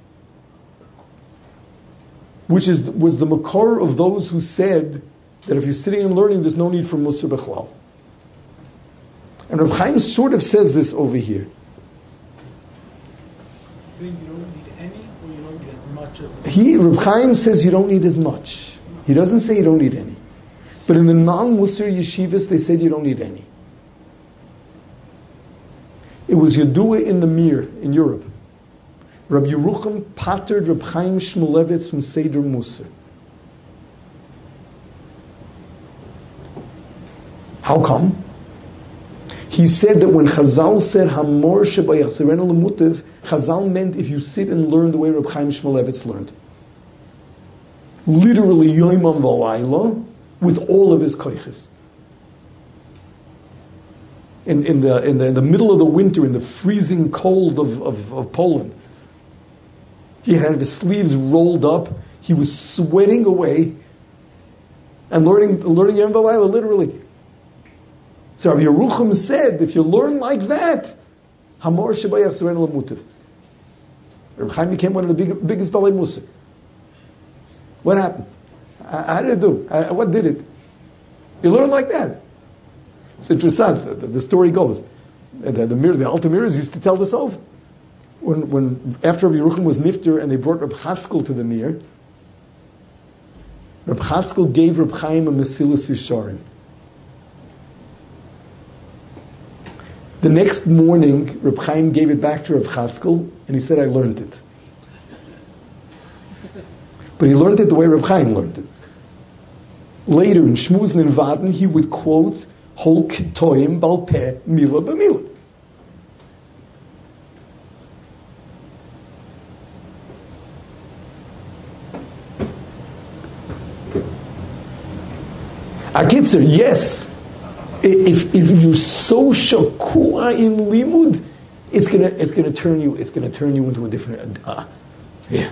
which is was the makor of those who said that if you're sitting and learning, there's no need for Musar Bechlal. And Reb Chaim sort of says this over here. Saying you don't need any, or you don't need as much of the... He, Reb Chaim says you don't need as much. He doesn't say you don't need any. But in the non-Musar yeshivas, they said you don't need any. It was Yadua in the Mir in Europe. Rabbi Yerucham pattered Reb Chaim Shmulevitz from Seder Musar. How come? He said that when Chazal said Hamor Shebayachzeren Lemutiv, Chazal meant if you sit and learn the way Reb Chaim Shmulevitz learned. Literally Yoimam V'Layla with all of his koiches. In, in, the, in, the, in the middle of the winter, in the freezing cold of, of, of Poland, he had his sleeves rolled up, he was sweating away and learning learning Yom V'Layla literally. So Rabbi Yerucham said, if you learn like that, Hamor Shebayach Seren Lamutiv. Rabbi Chaim became one of the big, biggest Balei Musa. What happened? How did it do? What did it? You learn like that. It's interesting. The, the story goes. The, the, the, the Alta Mirrors used to tell this over. When, when after Rabbi Yerucham was nifter and they brought Rabbi Chatzkel to the Mir, Rabbi Chatzkel gave Rabbi Chaim a Mesilus Yisharim. The next morning, Reb Chaim gave it back to Reb Chatzkel, and he said, I learned it. But he learned it the way Reb Chaim learned it. Later, in Shmuz and Vaden, he would quote, Hol Kitoim Bal Peh Mila B'Mila. Akitzer, yes. If if you're so shakua in limud, it's gonna it's gonna turn you it's gonna turn you into a different uh, yeah.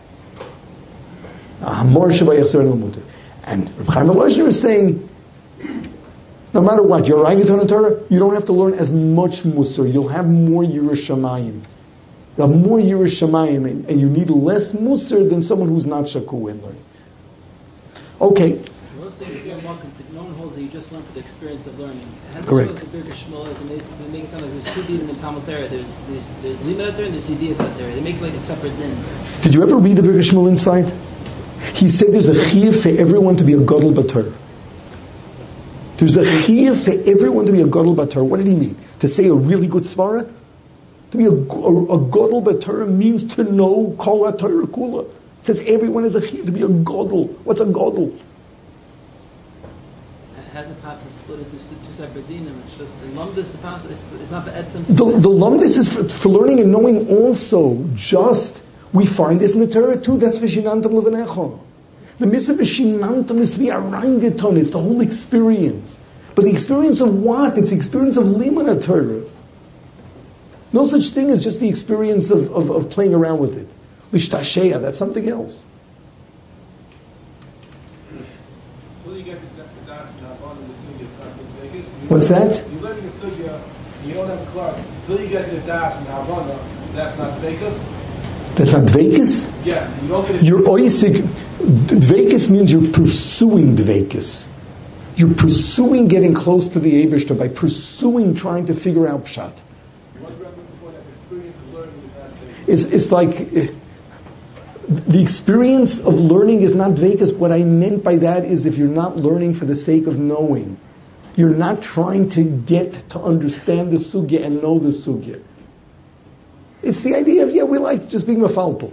More shabayach. And Reb Chaim Elazar is saying, no matter what, you're orangutan in Torah, you don't have to learn as much musar. You'll have more yiras shamayim. You'll have more yiras shamayim, and, and you need less musar than someone who's not shakua in learning. Okay. No one holds that you just learn for the experience of learning. It has Correct. to do with the Birka Shmuel, they make it sound like there's two dinim in Talmud Torah. There's there's there's limud Torah and there's yidiyas Torah. They make it like a separate din. Did you ever read the Birka Shmuel inside? He said there's a chiyuv for everyone to be a gadol b'Torah. There's a chiyuv for everyone to be a gadol b'Torah. What did he mean? To say a really good svara? To be a, a, a gadol b'Torah means to know kol ha-Torah kula. It says everyone is a chiyuv to be a gadol. What's a gadol? It hasn't passed the split into two separate dinim. It's just in lumdis. It's, it's not the etzem. The, the lumdis is for, for learning and knowing also. Just we find this in the Torah too. That's v'shinantam levanecha. The mitzvah v'shinantam is to be a rangaton. It's the whole experience. But the experience of what? It's the experience of limud Torah. No such thing as just the experience of, of, of playing around with it. Lishtashea, that's something else. What's that? You're learning a sugya, you don't have a clerk. Until you get to the das and Havana, that's not Dveikus? That's not Dveikus? Yeah. You don't get You're oisik. Dveikus means you're pursuing Dveikus. You're pursuing getting close to the Eibishter by pursuing trying to figure out Pshat. So what you're looking for, that experience of learning is not Dveikus. It's, it's like uh, the experience of learning is not Dveikus. What I meant by that is if you're not learning for the sake of knowing, you're not trying to get to understand the sugya and know the sugya. It's the idea of, yeah, we like just being mafalpul.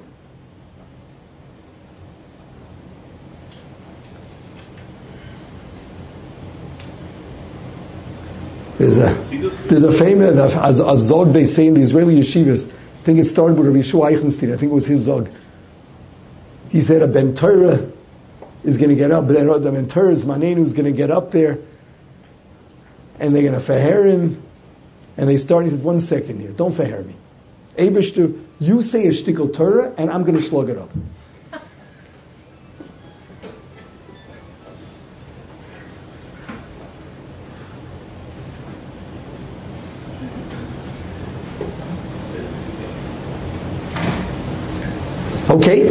There's a there's a famous a, a zog they say in the Israeli yeshivas. I think it started with Rabbi Yeshua Eichenstein. I think it was his zog. He said a ben Torah is going to get up, but then the ben Torah is Manenu is going to get up there, and they're going to feher him, And they start, and he says, one second here, don't feher me. Eibishter, you say a shtickle Torah, and I'm going to slug it up. Okay.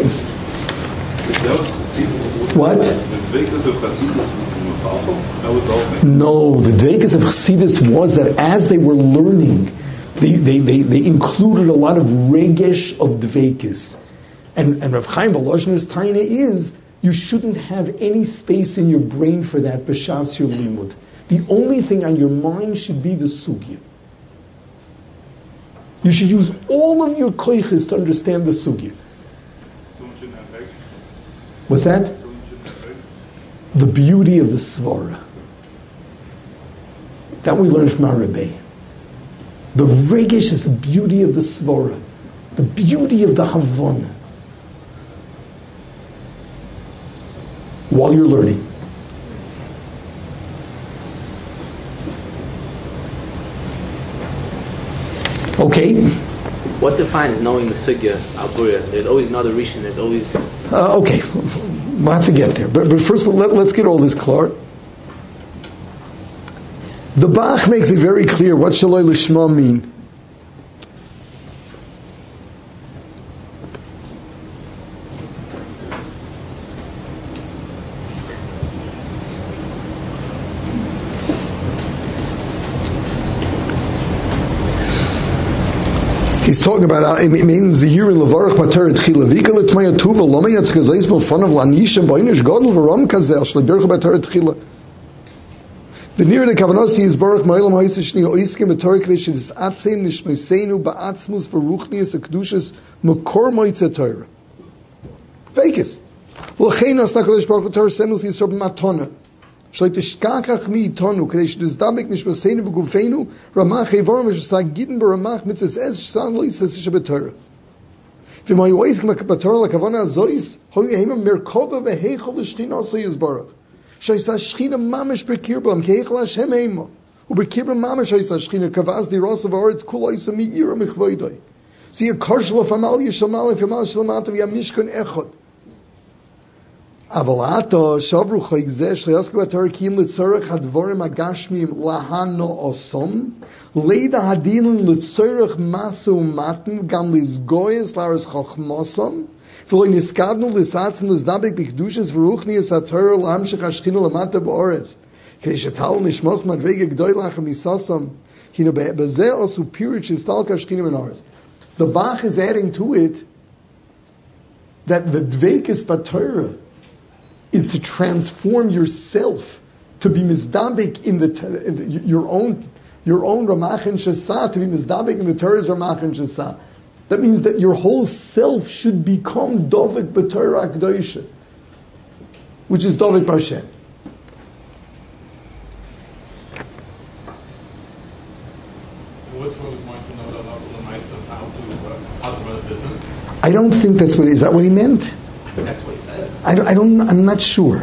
What? No, the Dveikus of Chassidus was that as they were learning, they, they, they, they included a lot of regesh of Dveikus. And, and Rav Chaim Volozhner's taina is, you shouldn't have any space in your brain for that b'shas your limud. The only thing on your mind should be the sugya. You should use all of your koiches to understand the sugya. What's that? The beauty of the svara. That we learned from our Rebbein. The regesh is the beauty of the svara, the beauty of the havana. While you're learning. Okay. What defines knowing the sugya al-Burya? There's always another rishon. There's always. Uh, okay, we'll have to get there. But, but first, let, let's get all this clear. The Bach makes it very clear what Shaloi Lishma mean. He's talking about it means Zihir in Levarach Matar Tchila Vika Letmaya Tuva Loma Yatzkazais B'Fon of Lanishim B'Inish Godel V'Ram Kazel Shlebercha Matar Tchila. The near the Kavanosti is Baruch Ma'ilam Ha'isishni Oiskim Matar Krish is Atsein Nishmeseinu Ba'atzmus V'Ruchnius Akdushas Makor Moitze Torah. Vekas. L'chein Asnakadosh Baruch Torah Semus Yisor Matona. Shleik tishkakach mi itonu k'dei sh'nizdabek nishmaseinu v'gufeinu ramach evarim v'shasag gidin b'ramach mitzvahs ez sh'san lo yisas b'torah. V'may oiskim b'torah l'kavana azois hoyu heima merkova v'heichol l'shchina so yizbarach. Sh'yisa shchina mamish b'kirblam k'heichol Hashem heima. U'b'kirblam mamish sh'yisa shchina kavaz diros of aretz kul oisa mi'ira michvoidai. So you karshlo f'amal yishamal f'amal shlamata v'yamishkon echot. Avalato shavru chayzeh shleyask b'tarakim litzorach hadvorim agashmim lahano osom leida hadin litzorach masu maten gam lizgoyes laris chachmosom v'lo niskadnu lisatzim lizdabek b'kedushes v'ruchnias haTorah l'hamshech hashchina l'mata b'oretz k'dei shetal nishmos madrege g'doy lachem misasom hino be'ezeh osu pirich istal kashchina b'oretz. The Bach is adding to it that the dveikis b'Torah is to transform yourself to be mizdabek in the in your own your own ramach and shasa, to be mizdabek in the Torah's ramach and shasa. That means that your whole self should become Dovek b'Torah Akdosha, which is Dovek b'Hashem. What's what we want to know about the mice of how to uh, how to run a business? I don't think that's what is that what he meant. That's what he says. I don't, I don't. I'm not sure.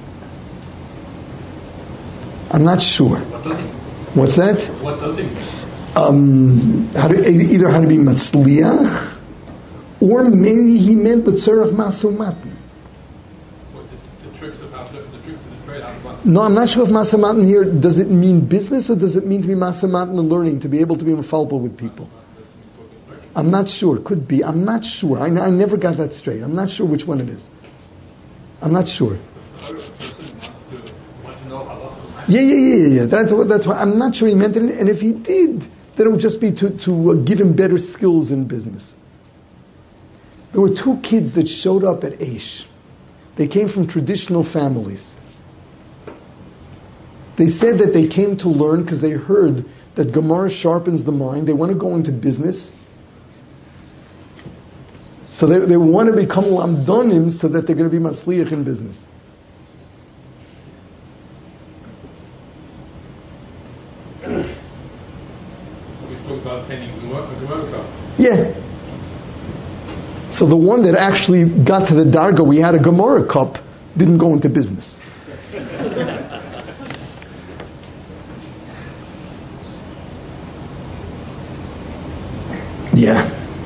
I'm not sure. What does he mean? What's that? What does he mean? Um, how to, either how to be matzliach, or maybe he meant b'tzorach masu matan. What the, the tricks of how to, the tricks of the trade how to run. No, I'm not sure if masu matan here does it mean business or does it mean to be masu matan and learning, to be able to be mafalpal with people. I'm not sure. Could be. I'm not sure. I, I never got that straight. I'm not sure which one it is. I'm not sure. Yeah, yeah, yeah, yeah. That's, that's why I'm not sure he meant it. And if he did, then it would just be to, to uh, give him better skills in business. There were two kids that showed up at Aish. They came from traditional families. They said that they came to learn because they heard that Gemara sharpens the mind. They want to go into business. So they, they want to become lamdonim so that they're going to be matzliach in business. We spoke about attending Gemara Cup. Yeah. So the one that actually got to the darga, we had a Gemara cup, didn't go into business. Yeah.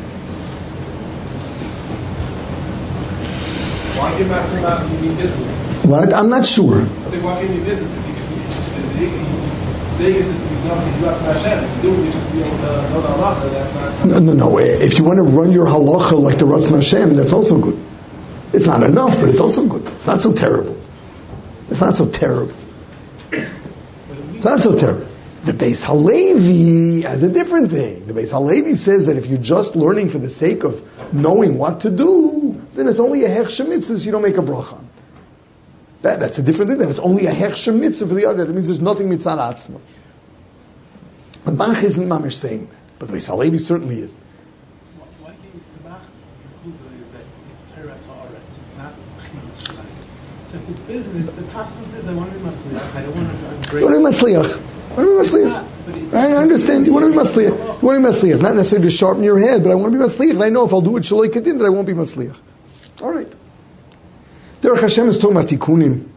Why can't I sing out if you need business? What? I'm not sure. I think why can't you need business if you can Vegas is to be done because that's not Hashem. Doing it just to be able to know the halacha, that's not. No, no, no. If you want to run your halacha like the Ratzon Hashem, that's also good. It's not enough, but it's also good. It's not so terrible. It's not so terrible. It's not so terrible. The Beis Halevi has a different thing. The Beis Halevi says that if you're just learning for the sake of knowing what to do, then it's only a hechsher mitzvah, you don't make a bracha. That, that's a different thing. Then it's only a hechsher mitzvah for the other. That means there's nothing mitzvah atzma. But Bach isn't mamish saying that. But the Beis Halevi certainly is. Why can't you the Bach's conclusion is that it's teres haaretz, it's not chiyuv. So if it's business, the purpose is I want to be matzliach. I don't want to break. You want to be matzliach. You want to be matzliach. I understand. You want to be matzliach. You want to be matzliach. Not necessarily to sharpen your head, but I want to be matzliach. And I know if I'll do it shaloi kedin, that I won't be matzliach. All right. Derech Hashem is talking about tikkunim.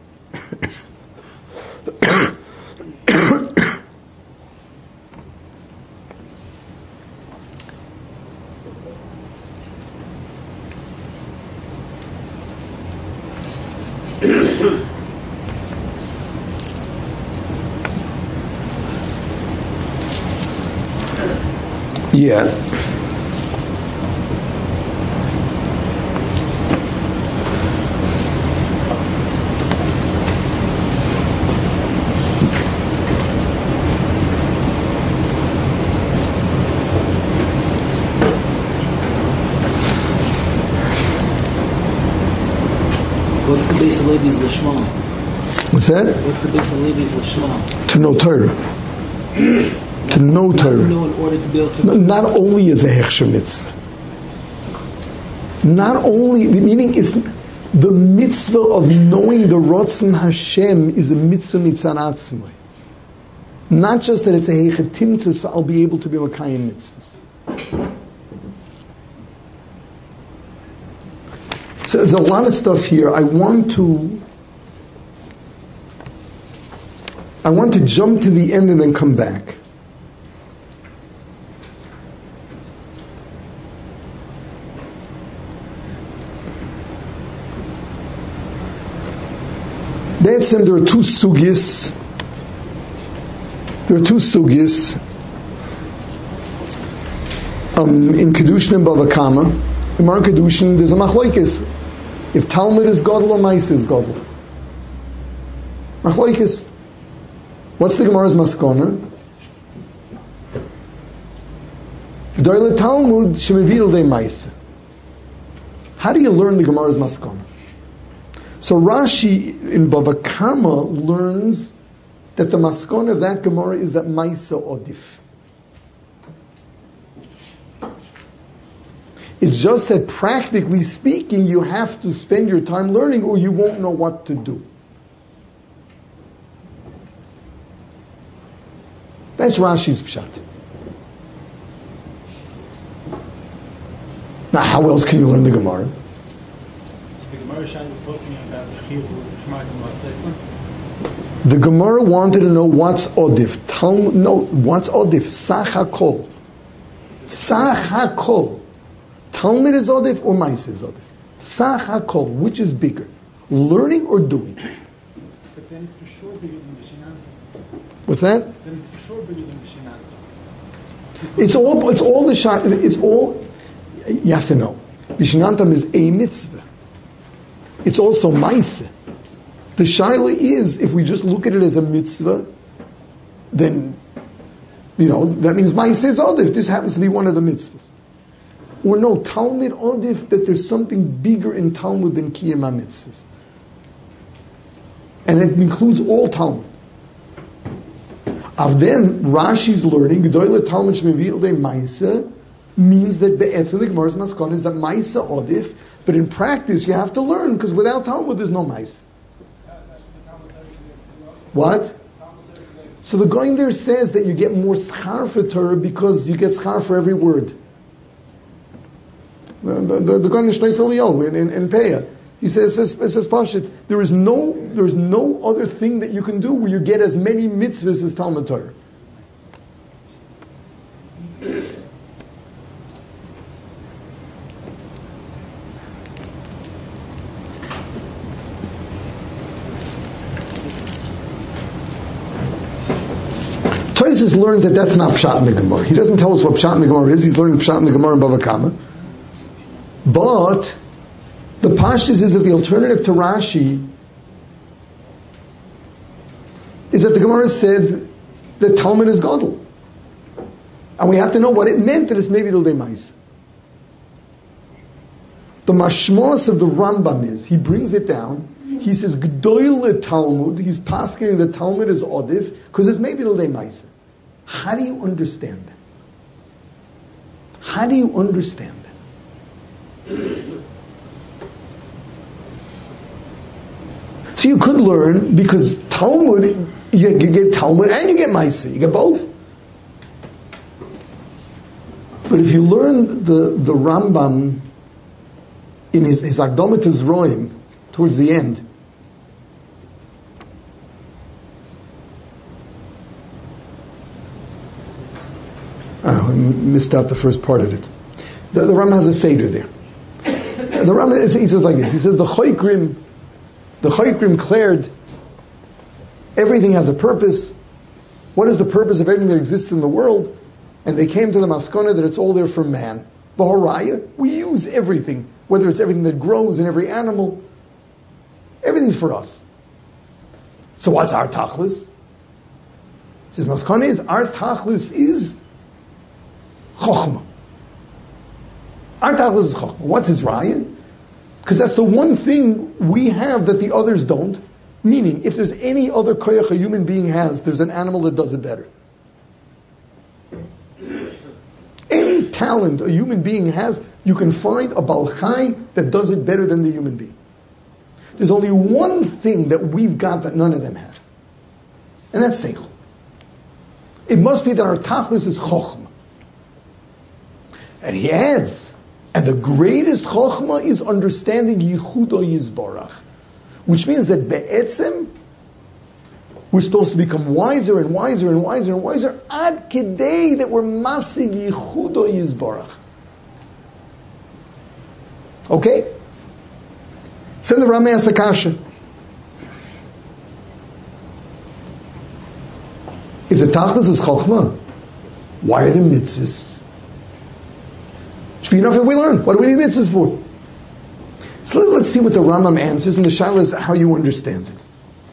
Yeah. What's the base of Levi's Lishma? What's that? What's the base of Levi's Lishma? To know Torah. To know Torah. Not to know in order to be able to... No, not only is a hechsher mitzvah. Not only, the meaning is the mitzvah of knowing the Ratzon Hashem is a mitzvah mitzvah atzmai. Not just that it's a hechetimtzah, so I'll be able to be makayim mitzvahs. So there's a lot of stuff here. I want to I want to jump to the end and then come back. That's and there are two sugis. There are two sugis um, in Kedushin and Bava Kama. In Mar Kedushin, there's a machlokes. If Talmud is Gadol or Maisa is Gadol. Machlokes. What's the Gemara's maskona? Doyle Talmud shemevil de Maisa. How do you learn the Gemara's maskona? So Rashi in Bava Kama learns that the maskona of that Gemara is that Maisa odif. It's just that practically speaking, you have to spend your time learning or you won't know what to do. That's Rashi's pshat. Now, how else can you learn the Gemara? So the Gemara Shai was talking about Shema Gemara. The Gemara wanted to know what's odif. Talmud, no, what's odif? Sach hakol. Sach hakol. Talmud is odif or Maisa is odif? Sach hakol. Which is bigger? Learning or doing? But then it's for sure bigger than the Shinanta. What's that? Then it's for sure bigger than the Shinanta. It's all, it's all the shah, it's all, you have to know. Bishnantam is a mitzvah. It's also Maisa. The shaila is, if we just look at it as a mitzvah, then, you know, that means Maisa is odif. This happens to be one of the mitzvahs. Or no, Talmud odif, that there's something bigger in Talmud than Kiyam HaMitzvahs. And it includes all Talmud. Of then, Rashi's learning, G'doyle Talmud Shmevil de Maisa, means that Be'etzah the Gemara's maskon is that Maisa odif, but in practice you have to learn, because without Talmud there's no Maisa. What? So the guy in there says that you get more schar for Torah because you get schar for every word. The the, the guy in Shnei Eliyahu in in, in Peah, he says says says Pashit, there is no there is no other thing that you can do where you get as many mitzvahs as Talmud Torah. Tosfos learns that that's not Pshat in the Gemara. He doesn't tell us what Pshat in the Gemara is. He's learning Pshat in the Gemara in Bava Kama. But the Pashtus is that the alternative to Rashi is that the Gemara said that Talmud is Gadol. And we have to know what it meant that it's maybe L'dei Maisa. The mashmos of the Rambam is, he brings it down, he says, G'doyle Talmud, he's paskening the Talmud is Odif, because it's maybe L'dei Maisa. How do you understand that? How do you understand that? So you could learn, because Talmud, you, you get Talmud and you get Maisa, you get both. But if you learn the, the Rambam in his, his Akdomet Roim, towards the end, oh, I missed out the first part of it. The, the Rambam has a Seder there. The Rambam, he says like this, he says, the Choikrim, the Choikrim declared everything has a purpose. What is the purpose of everything that exists in the world? And they came to the Maskana that it's all there for man. V'horaya, we use everything, whether it's everything that grows in every animal, everything's for us. So what's our tachlis? He says, Maskana is, our tachlis is chokhmah. Our tachlis is chokhmah. What's his raya? Because that's the one thing we have that the others don't. Meaning, if there's any other koyach a human being has, there's an animal that does it better. Any talent a human being has, you can find a balchai that does it better than the human being. There's only one thing that we've got that none of them have. And that's seichel. It must be that our tachlis is chokhmah. And he adds, and the greatest chokhmah is understanding Yehudo Yizbarach. Which means that be'etzem, we're supposed to become wiser and wiser and wiser and wiser ad kedei that we're masig Yehudo Yizbarach. Okay? So the Rambam asks a kasha. If the tachlis is chokhmah, why are there mitzvahs? It should be enough if we learn. What do we need mitzvahs for? So let's see what the Rambam answers, and the shaila is how you understand it.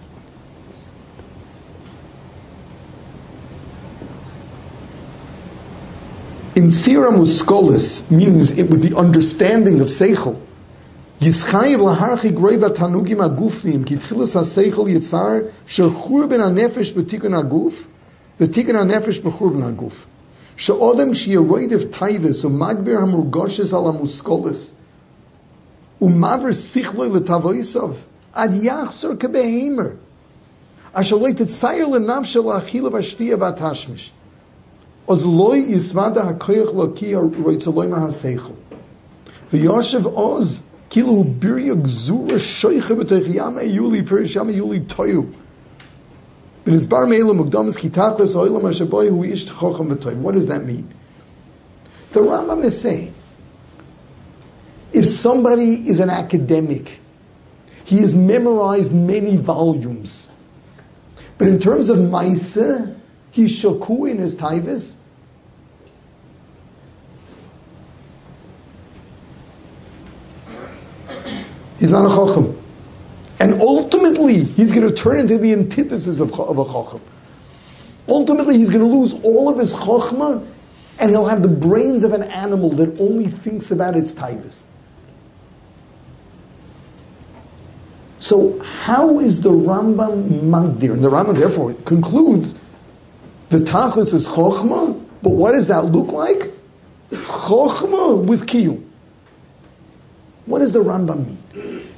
In Sira Muskolis, meaning with the understanding of Seichel, Yischayev laharchi groiva tanugim agufnim, ki tchilas ha-Seichel yitzar, shechur ben ha-nefesh betikun aguf, betikun ha-nefesh bechur ben aguf. She'odem she'yeroidev taivis, u'magbir ha-murgoshes ala Muskolis, u'maver sichloi letavoisav, ad yachsor kebehemer, ashaloi tetzayir lenavshe la'achila v'ashtiya v'atashmish. Oz loy yisvada ha-koyach loki roitzaloi ma-ha-Seichel. V'yoshev oz, kilu birya gzura shoiche b'toich yama yuli perish yama yuli toyu. Ben his bar me'ela mugdamas kitakles oilam ha-shaboy hu ish t'chocham v'toy. What does that mean? The Rambam is saying, if somebody is an academic, he has memorized many volumes, but in terms of Maisa, he's shaku in his taivas, he's not a chacham. And ultimately, he's going to turn into the antithesis of, of a chacham. Ultimately, he's going to lose all of his chachma, and he'll have the brains of an animal that only thinks about its taivas. So, how is the Rambam magdir? And the Rambam, therefore, concludes the tachlis is chokhmah, but what does that look like? Chokhmah with kiyum. What does the Rambam mean?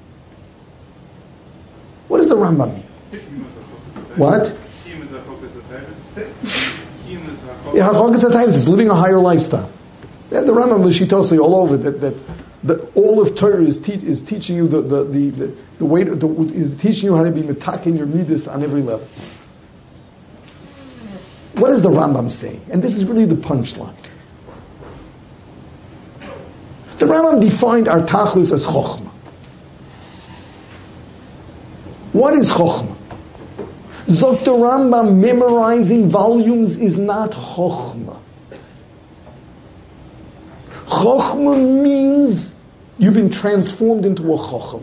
What does the Rambam mean? What? Yeah, Hachokas HaTaivas is living a higher lifestyle. Yeah, the Rambam L'shitosli all over that that that all of Torah is, te- is teaching you the the the, the, the way to, the, is teaching you how to be metakin your midas on every level. What does the Rambam say? And this is really the punchline. The Rambam defined our tachlis as chokhmah. What is chokhmah? Zok the Rambam, memorizing volumes is not chokhmah. Chokhmah means you've been transformed into a chochem.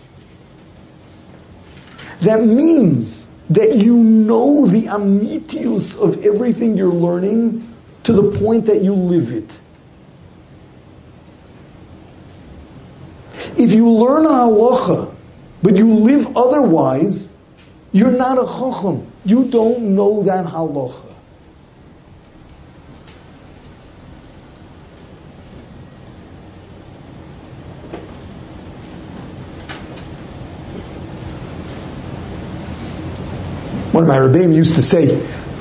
That means that you know the amitius of everything you're learning to the point that you live it. If you learn a halacha, but you live otherwise, you're not a chacham. You don't know that halacha. One of my Rebbeim used to say,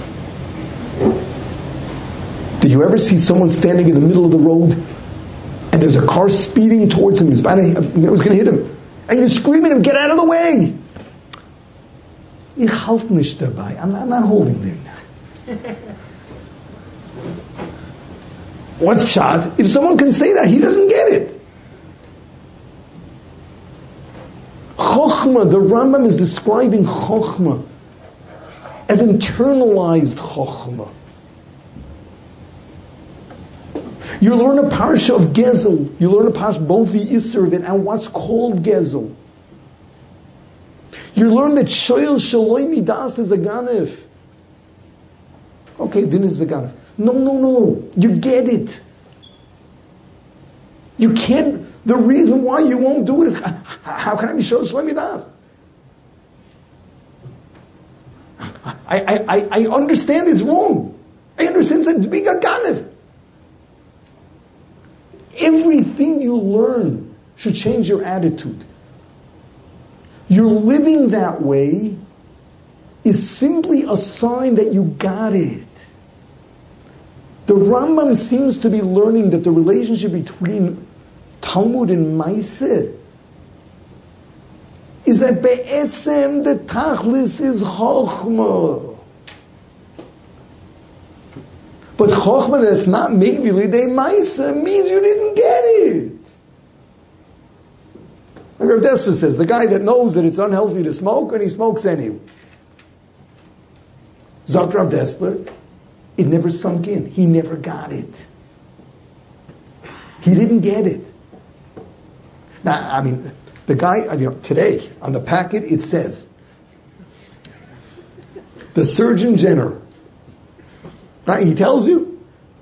did you ever see someone standing in the middle of the road and there's a car speeding towards him, he's about to, it was going to hit him, and you're screaming at him, get out of the way! Ich halt nicht dabei. I'm not, I'm not holding there. What's pshat? If someone can say that, he doesn't get it. Chokhmah, the Rambam is describing Chokhmah as internalized Chokhmah. You learn a parsha of Gezel. You learn a parsha, both the Isser of it and what's called Gezel. You learn that Shoyel Shaloi Midas is a Ganef. Okay, then it's a Ganef. No, no, no. You get it. You can't. The reason why you won't do it is, how can I be Shoyel Shaloi Midas? I, I, I, I understand it's wrong. I understand it's being a Ganef. Everything you learn should change your attitude. You're living that way is simply a sign that you got it. The Rambam seems to be learning that the relationship between Talmud and Maaseh is that be'etzem the tachlis is chokhmah. But chokhmah that's not maybe lidei Maaseh means you didn't get it. Like Rav Dessler says, the guy that knows that it's unhealthy to smoke, and he smokes anyway. Zok Rav Dessler, it never sunk in. He never got it. He didn't get it. Now, I mean, the guy, you know, today, on the packet, it says, the Surgeon General. Right? He tells you,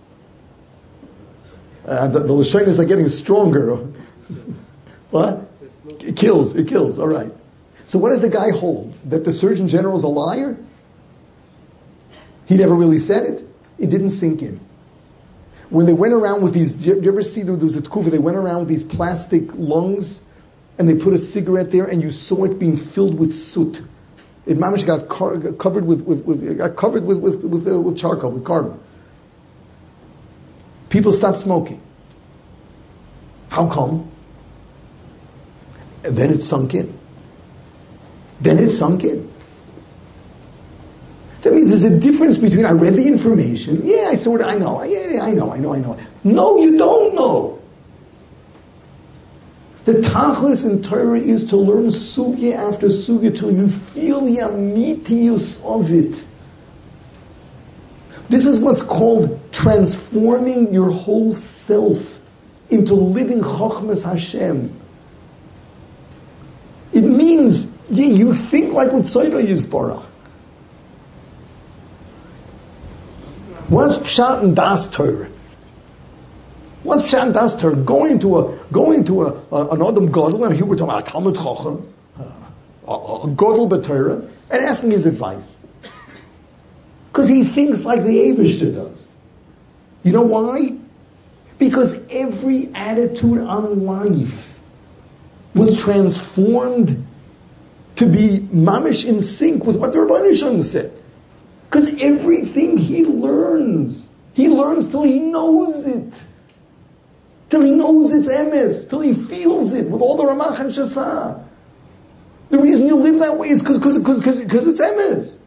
uh, the, the Lashonis are getting stronger. What? It kills, it kills, all right. So what does the guy hold? That the Surgeon General is a liar? He never really said it? It didn't sink in. When they went around with these, do you, do you ever see, there was a tkufa, they went around with these plastic lungs, and they put a cigarette there, and you saw it being filled with soot. It mamish got car, covered with, with, with got covered with with with, uh, with charcoal, with carbon. People stopped smoking. How come? And then it sunk in. Then it sunk in. That means there's a difference between I read the information, yeah, I sort of, I know, yeah, I know, I know, I know. No, you don't know. The tachlis in Torah is to learn sugya after sugya till you feel the amitius of it. This is what's called transforming your whole self into living Chochmas Hashem. It means, yeah, you think like what Tzayda Yisbarach. What's Pshat and Das Torah? What's Pshat and Das Torah? Going to a going to a, a an Adam Gadol, and here we're talking about a Talmud Chacham, a, a, a Gadol B'Torah, and asking his advice. Because he thinks like the Eivishter does. You know why? Because every attitude on life was transformed to be mamish in sync with what the Rebbeinu Shalom said. Because everything he learns, he learns till he knows it. Till he knows it's emes, till he feels it with all the Ramach and Shasah. The reason you live that way is because because because because it's emes.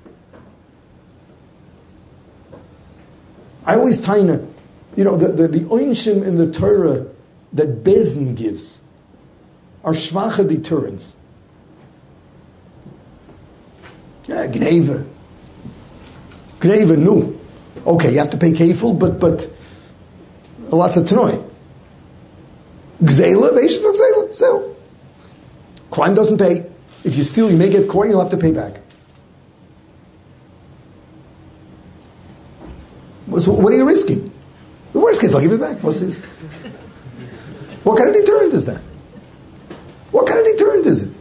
I always taina, you know, the the, the oinshim in the Torah that Bezdin gives are shvacha deterrents. Yeah, Uh, Gneva. Gneva, no. Okay, you have to pay kefil, but but lots of tanoi. Gzela, Beishas of Gzela, so. Crime doesn't pay. If you steal, you may get caught and you'll have to pay back. So what are you risking? The worst case, I'll give it back. What's this? What kind of deterrent is that? What kind of deterrent is it?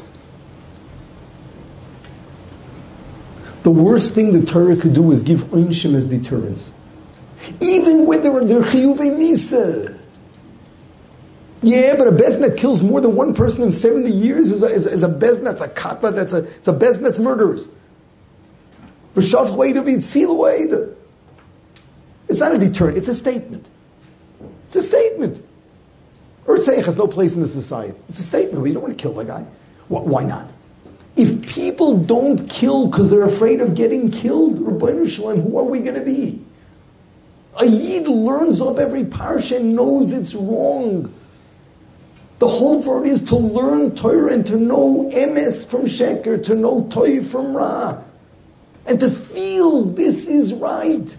The worst thing the Torah could do is give onshim as deterrence. Even when they're, they're chiyuvei misa. Yeah, but a bezin that kills more than one person in seventy years is a, is a, is a bezin that's a katla, that's a, it's a bezin that's murderers. V'shaf weida v'yitzil weida. It's not a deterrent, it's a statement. It's a statement. Urtzeich has no place in the society. It's a statement. We don't want to kill the guy. Why not? If people don't kill because they're afraid of getting killed, Rabbeinu Shalom, who are we going to be? A Yid learns up every parsha and knows it's wrong. The whole word is to learn Torah and to know emes from sheker, to know toy from ra, and to feel this is right.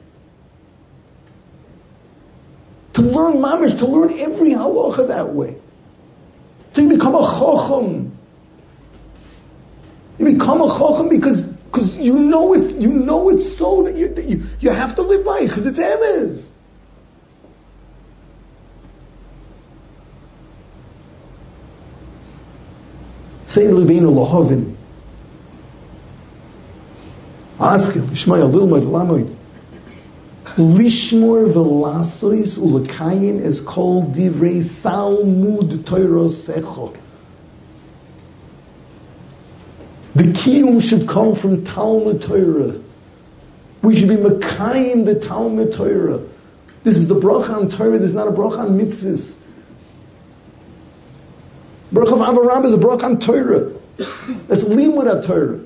To learn mamish, to learn every halacha that way. So you become a chacham. You become a chacham because because you know it. You know it so that you that you, you have to live by it because it's emes. Say Lebeinu Lahavin. Ask him, Ishmael, Lilmod, Lamoid. Lishmor velasois ulakayim is called divrei salmud Torah secho. The kiyum should come from Talmud Torah. We should be makayim the Talmud Torah. This is the bracha on Torah. This is not a bracha on mitzvahs. Bracha of Avraham is a bracha on Torah. That's limud Torah.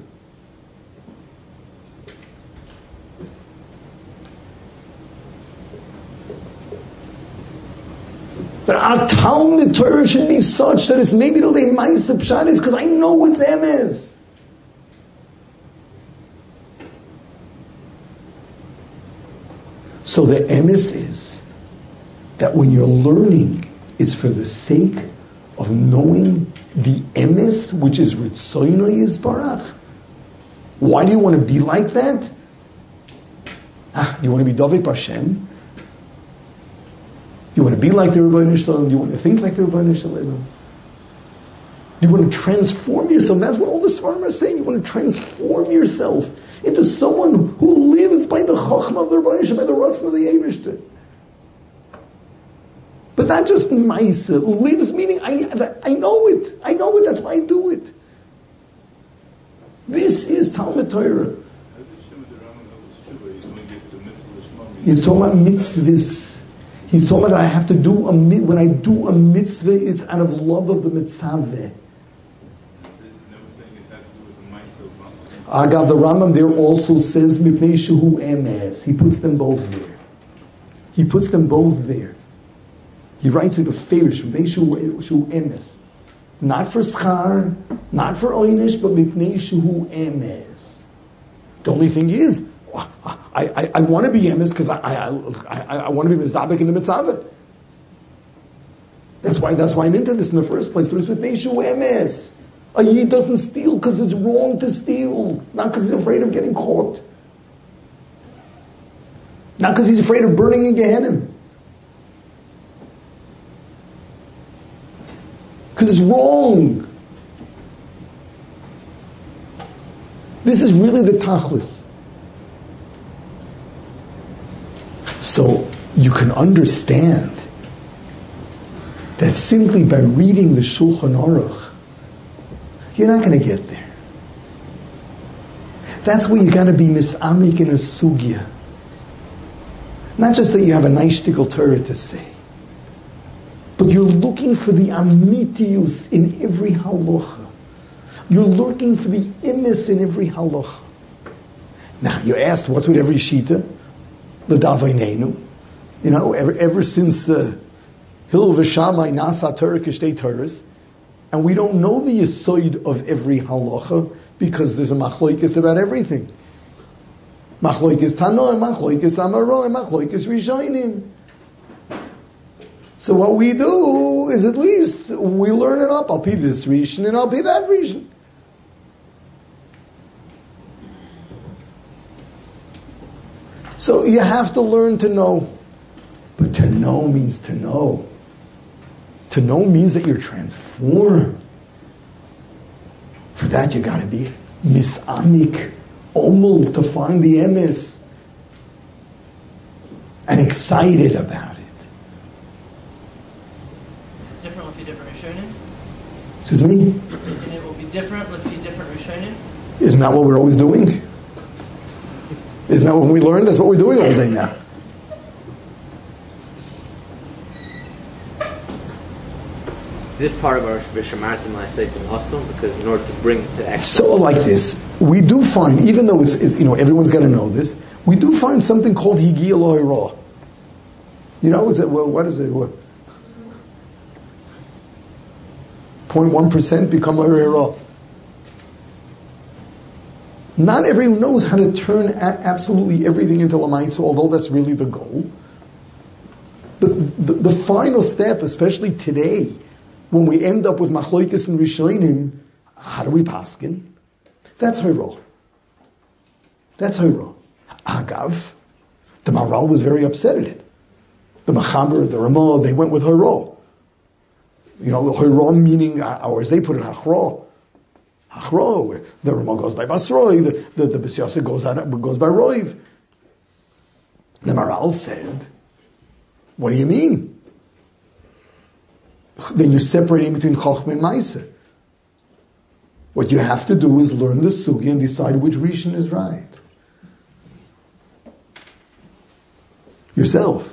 But our Talmud Torah should be such that it's maybe the day Ma'aseh Pshat is because I know it's emes. So the emes is that when you're learning, it's for the sake of knowing the emes, which is Ritzono Yisbarach. Why do you want to be like that? Ah, you want to be Dovek B'Hashem? You want to be like the Rebbeinu Shalom? You want to think like the Rebbeinu Shalom? You want to transform yourself. That's what all the Svarim are saying. You want to transform yourself into someone who lives by the Chachma of the Rebbeinu Shalom, by the Ratzon of the Eibishter. But not just Maisa. Lives meaning I, I know it. I know it. That's why I do it. This is Talmud Torah. He's talking about mitzvahs. He's talking about I have to do a when I do a mitzvah, it's out of love of the mitzvah. Agav, the Rambam there also says mipnei shehu emes. He puts them both there. He puts them both there. He writes it with favorish mipnei shehu emes, not for schar, not for oynish, but mipnei shehu emes. The only thing is, I, I, I want to be emes because I, I, I, I want to be mizdabek in the mitzvah. That's why that's why I'm into this in the first place. But it's with Neishu emes. A Yid doesn't steal because it's wrong to steal, not because he's afraid of getting caught, not because he's afraid of burning in Gehenna, because it's wrong. This is really the tachlis. So you can understand that simply by reading the Shulchan Aruch, you're not going to get there. That's where you got to be misamik in a sugya. Not just that you have a nice shtickle Torah to say, but you're looking for the amitius in every halacha. You're looking for the emes in every halacha. Now, you asked, what's with every shita? The Davainenu, you know, ever, ever since uh, Hillel v'Shamai Nasa Torah Kishtei Torahs, and we don't know the Yesod of every halacha, because there's a machloikis about everything. Machloikis Tanoi, machloikis Amaroi, machloikis Rishonim. So what we do is at least we learn it up. I'll be this Rishon and I'll be that Rishon. So you have to learn to know. But to know means to know. To know means that you're transformed. For that you got to be misamik, omul, to find the emes, and excited about it. It's different with the different Rishonim? Excuse me? And it will be different with the different Rishonim? Isn't that what we're always doing? Isn't that what we learned? That's what we're doing all day now. Is this part of our Vishamartim La'aseisim also? Because in order to bring it to action. So like this, we do find, even though it's, it, you know, everyone's got to know this, we do find something called Higi Eloi Ra. You know, is it, well, what is it? What? zero point one percent become Eloi Ra. Not everyone knows how to turn a- absolutely everything into Lamaisa, although that's really the goal. But the, the final step, especially today, when we end up with Machloikis and Rishonim, how do we paskin? That's Hiro. That's Hiro. Agav, the Maharal was very upset at it. The Machaber, the Ramah, they went with Hiro. You know, Hiro meaning ours, they put it Hachro. Hachro, the Ramah goes by Basroi, the, the, the B'syasa goes, goes by Roiv. The Maharal said, what do you mean? Then you're separating between Chochmah and Maaseh. What you have to do is learn the Sugi and decide which Rishon is right. Yourself.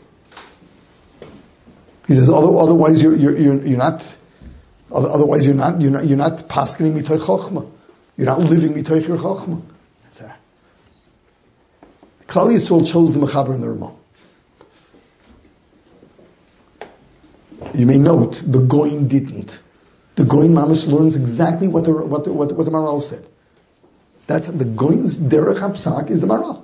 He says, otherwise you're, you're, you're, you're not, otherwise you're not, you're not, you're not paskening mitoch Chochmah. You're not living mitoch your Chochmah. That's it. Klal Yisrael chose the Mechaber and the Ramah. You may note, the Goin didn't. The Goin Mamash learns exactly what the what the, what, the, what the Maharal said. That's the Goin's Derech HaPsak is the Maharal.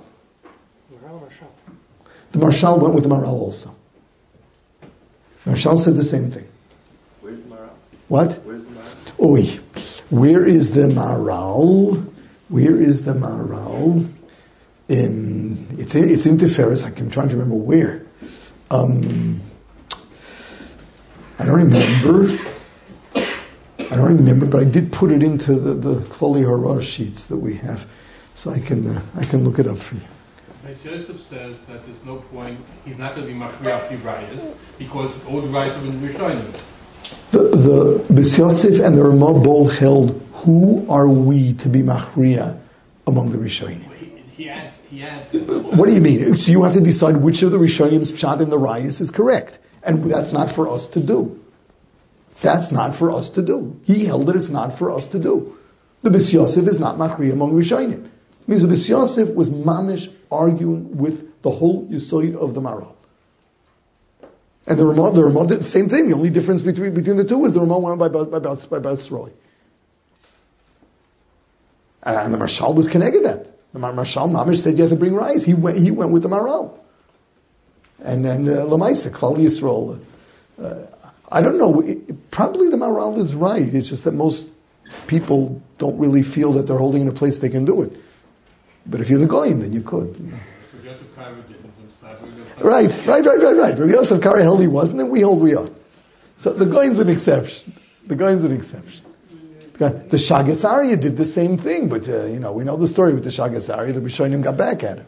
The Marshal went with the Maharal also. Marshal said the same thing. Where's the Maharal? What? Where's the Maharal? Oi, where is the Maharal? Where is the Maharal? In it's it's in Tiferes. I'm trying to remember where. Um, I don't remember. I don't remember, but I did put it into the, the Klali Harar sheets that we have, so I can uh, I can look it up for you. Beis Yosef says that there's no point. He's not going to be machriach the rayas because all the rayas have been Rishonim. The the Beis Yosef and the Ramah both held, who are we to be machriya among the Rishonim? He, he adds. He adds. What do you mean? So you have to decide which of the Rishonim's pshat in the rayas is correct. And that's not for us to do. That's not for us to do. He held that it's not for us to do. The Beis Yosef is not machri among Rishonim. It means the Beis Yosef was mamish arguing with the whole Yesod of the Maharal. And the Ramah, the Ramah did the same thing. The only difference between, between the two is the Ramah went by by by, by Basroi. And the Marshal was connected that. The Marshal mamish said you have to bring rice. He went. He went with the Maharal. And then uh, Lamaisa, Klal Yisrael. Uh, I don't know. It, probably the Maharal is right. It's just that most people don't really feel that they're holding in a place they can do it. But if you're the Goyin, then you could. You know. Right, right, right, right, right. Rabbi Yosef Kari held he wasn't, and we hold we are. So the Goyin's an exception. The Goyin's an exception. The Shagas Aryeh did the same thing, but uh, you know we know the story with the Shagas Aryeh. The Rishonim got back at him.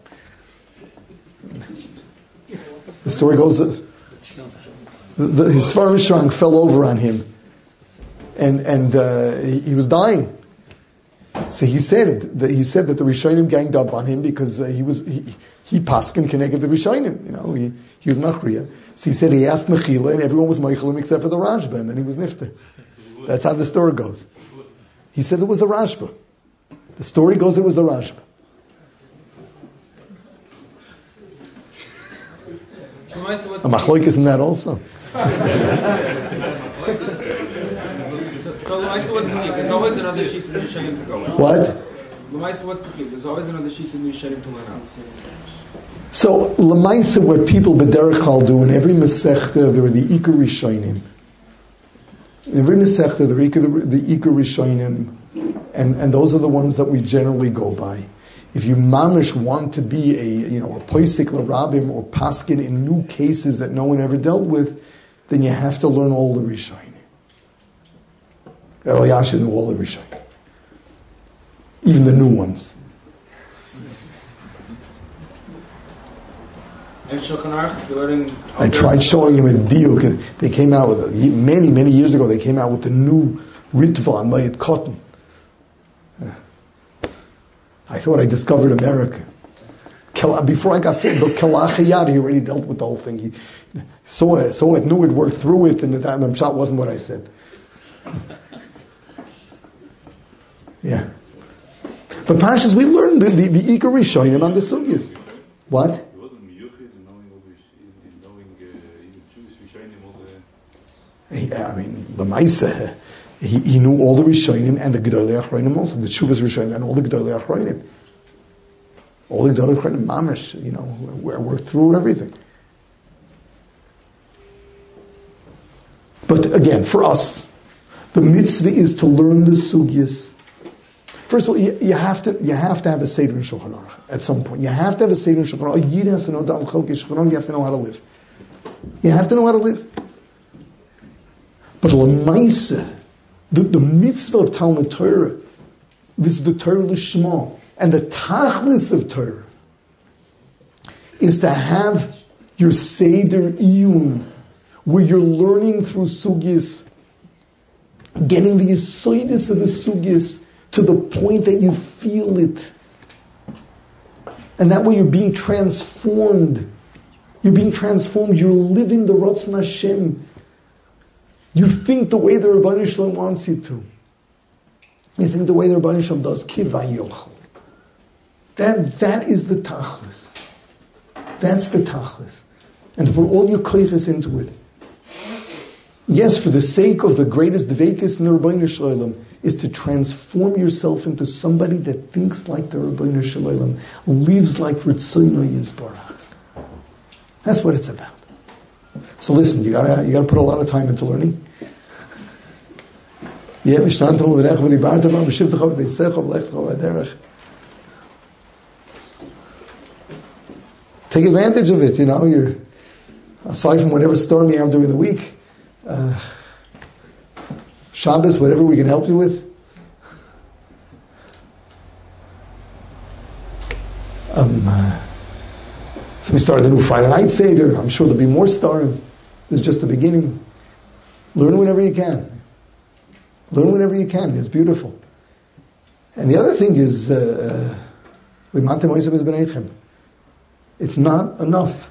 The story goes that the, the, his Sfarim Shrang fell over on him, and and uh, he, he was dying. So he said that he said that the Rishonim ganged up on him because uh, he was he he paskin connected the Rishonim. You know he he was machriya. So he said he asked mechila and everyone was meichelim except for the Rashba, and then he was nifter. That's how the story goes. He said it was the Rashba. The story goes it was the Rashba. A machloik is in that also. So Lamaisa, what's the key? There's always another sheet in the Rishonim to go with. What? Lamaisa, what's the key? There's always another sheet in the Rishonim to learn out. So, Lamaisa, what people b'derech chal do in every Masechta, there are the Ikar Rishonim. In every Masechta, there are the Ikar Rishonim, and, and those are the ones that we generally go by. If you mamish want to be a, you know, a poisik l'rabim or paskin in new cases that no one ever dealt with, then you have to learn all the Rishonim. Eliashiv knew all the Rishonim. Even the new ones. And Shulchan Aruch, you're learning... I tried showing him a diuk. They came out with, a, many, many years ago, they came out with the new Ritva on Mayit Cotton. I thought I discovered America. Before I got fit, but Kalachayad, he already dealt with the whole thing. He saw it, saw it, knew it, worked through it, and the time shot wasn't what I said. Yeah. But Pashas, we learned the, the, the Ikar Rishonim on the Sugyas. What? He wasn't miyuchid in knowing all the, in knowing uh, even Jewish Rishonim, all the... He, I mean, the Maisa, he, he knew all the Rishonim and the Gedolei Achronim also, the Tshuvas Rishonim and all the Gedolei Achronim. All the Gedolei Achronim, Mamish, you know, worked through everything. But again, for us, the mitzvah is to learn the Sugyas. First of all, you, you have to you have to have a Seder in Shulchan Aruch at some point. You have to have a Seder in Shulchan Aruch. A Yid has to know Dal Chalkei Shulchan Aruch. You have to know how to live. You have to know how to live. But L'maisa, the, the mitzvah of Talmud Torah, this is the Torah Lishma, and the tachlis of Torah is to have your Seder Iyun, where you're learning through Sugyas, getting the yisoidis of the Sugyas to the point that you feel it. And that way you're being transformed. You're being transformed. You're living the Ratzon Hashem. You think the way the Rebbeinu Shalom wants you to. You think the way the Rebbeinu Shalom does. Kivay yochel. That, that is the tachlis. That's the tachlis. And to put all your koiches into it. Yes, for the sake of the greatest dveikis in the Rebbeinu Shalom, is to transform yourself into somebody that thinks like the Rebbeinu Shalom, lives like Ritzono Yisbarach. That's what it's about. So listen, you gotta you gotta put a lot of time into learning. Yeah, take advantage of it. You know, you're aside from whatever storm you have during the week. Uh, Shabbos, whatever we can help you with. Um, uh, so we started a new Friday night Seder. I'm sure there'll be more starting. This is just the beginning. Learn whenever you can. Learn whenever you can. It's beautiful. And the other thing is, uh, it's not enough.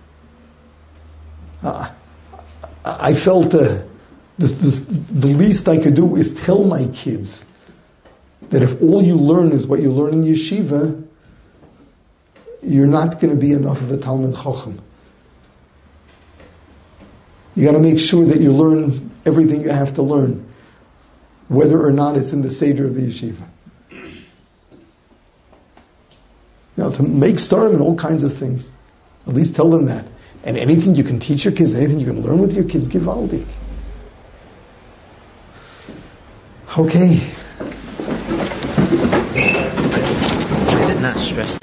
Uh, I felt uh, the, the, the least I could do is tell my kids that if all you learn is what you learn in yeshiva, you're not going to be enough of a Talmud Chacham. You got to make sure that you learn everything you have to learn, whether or not it's in the Seder of the yeshiva. You know, to make starim and all kinds of things. At least tell them that. And anything you can teach your kids, anything you can learn with your kids, give aldik. Okay. Why is it not stressed?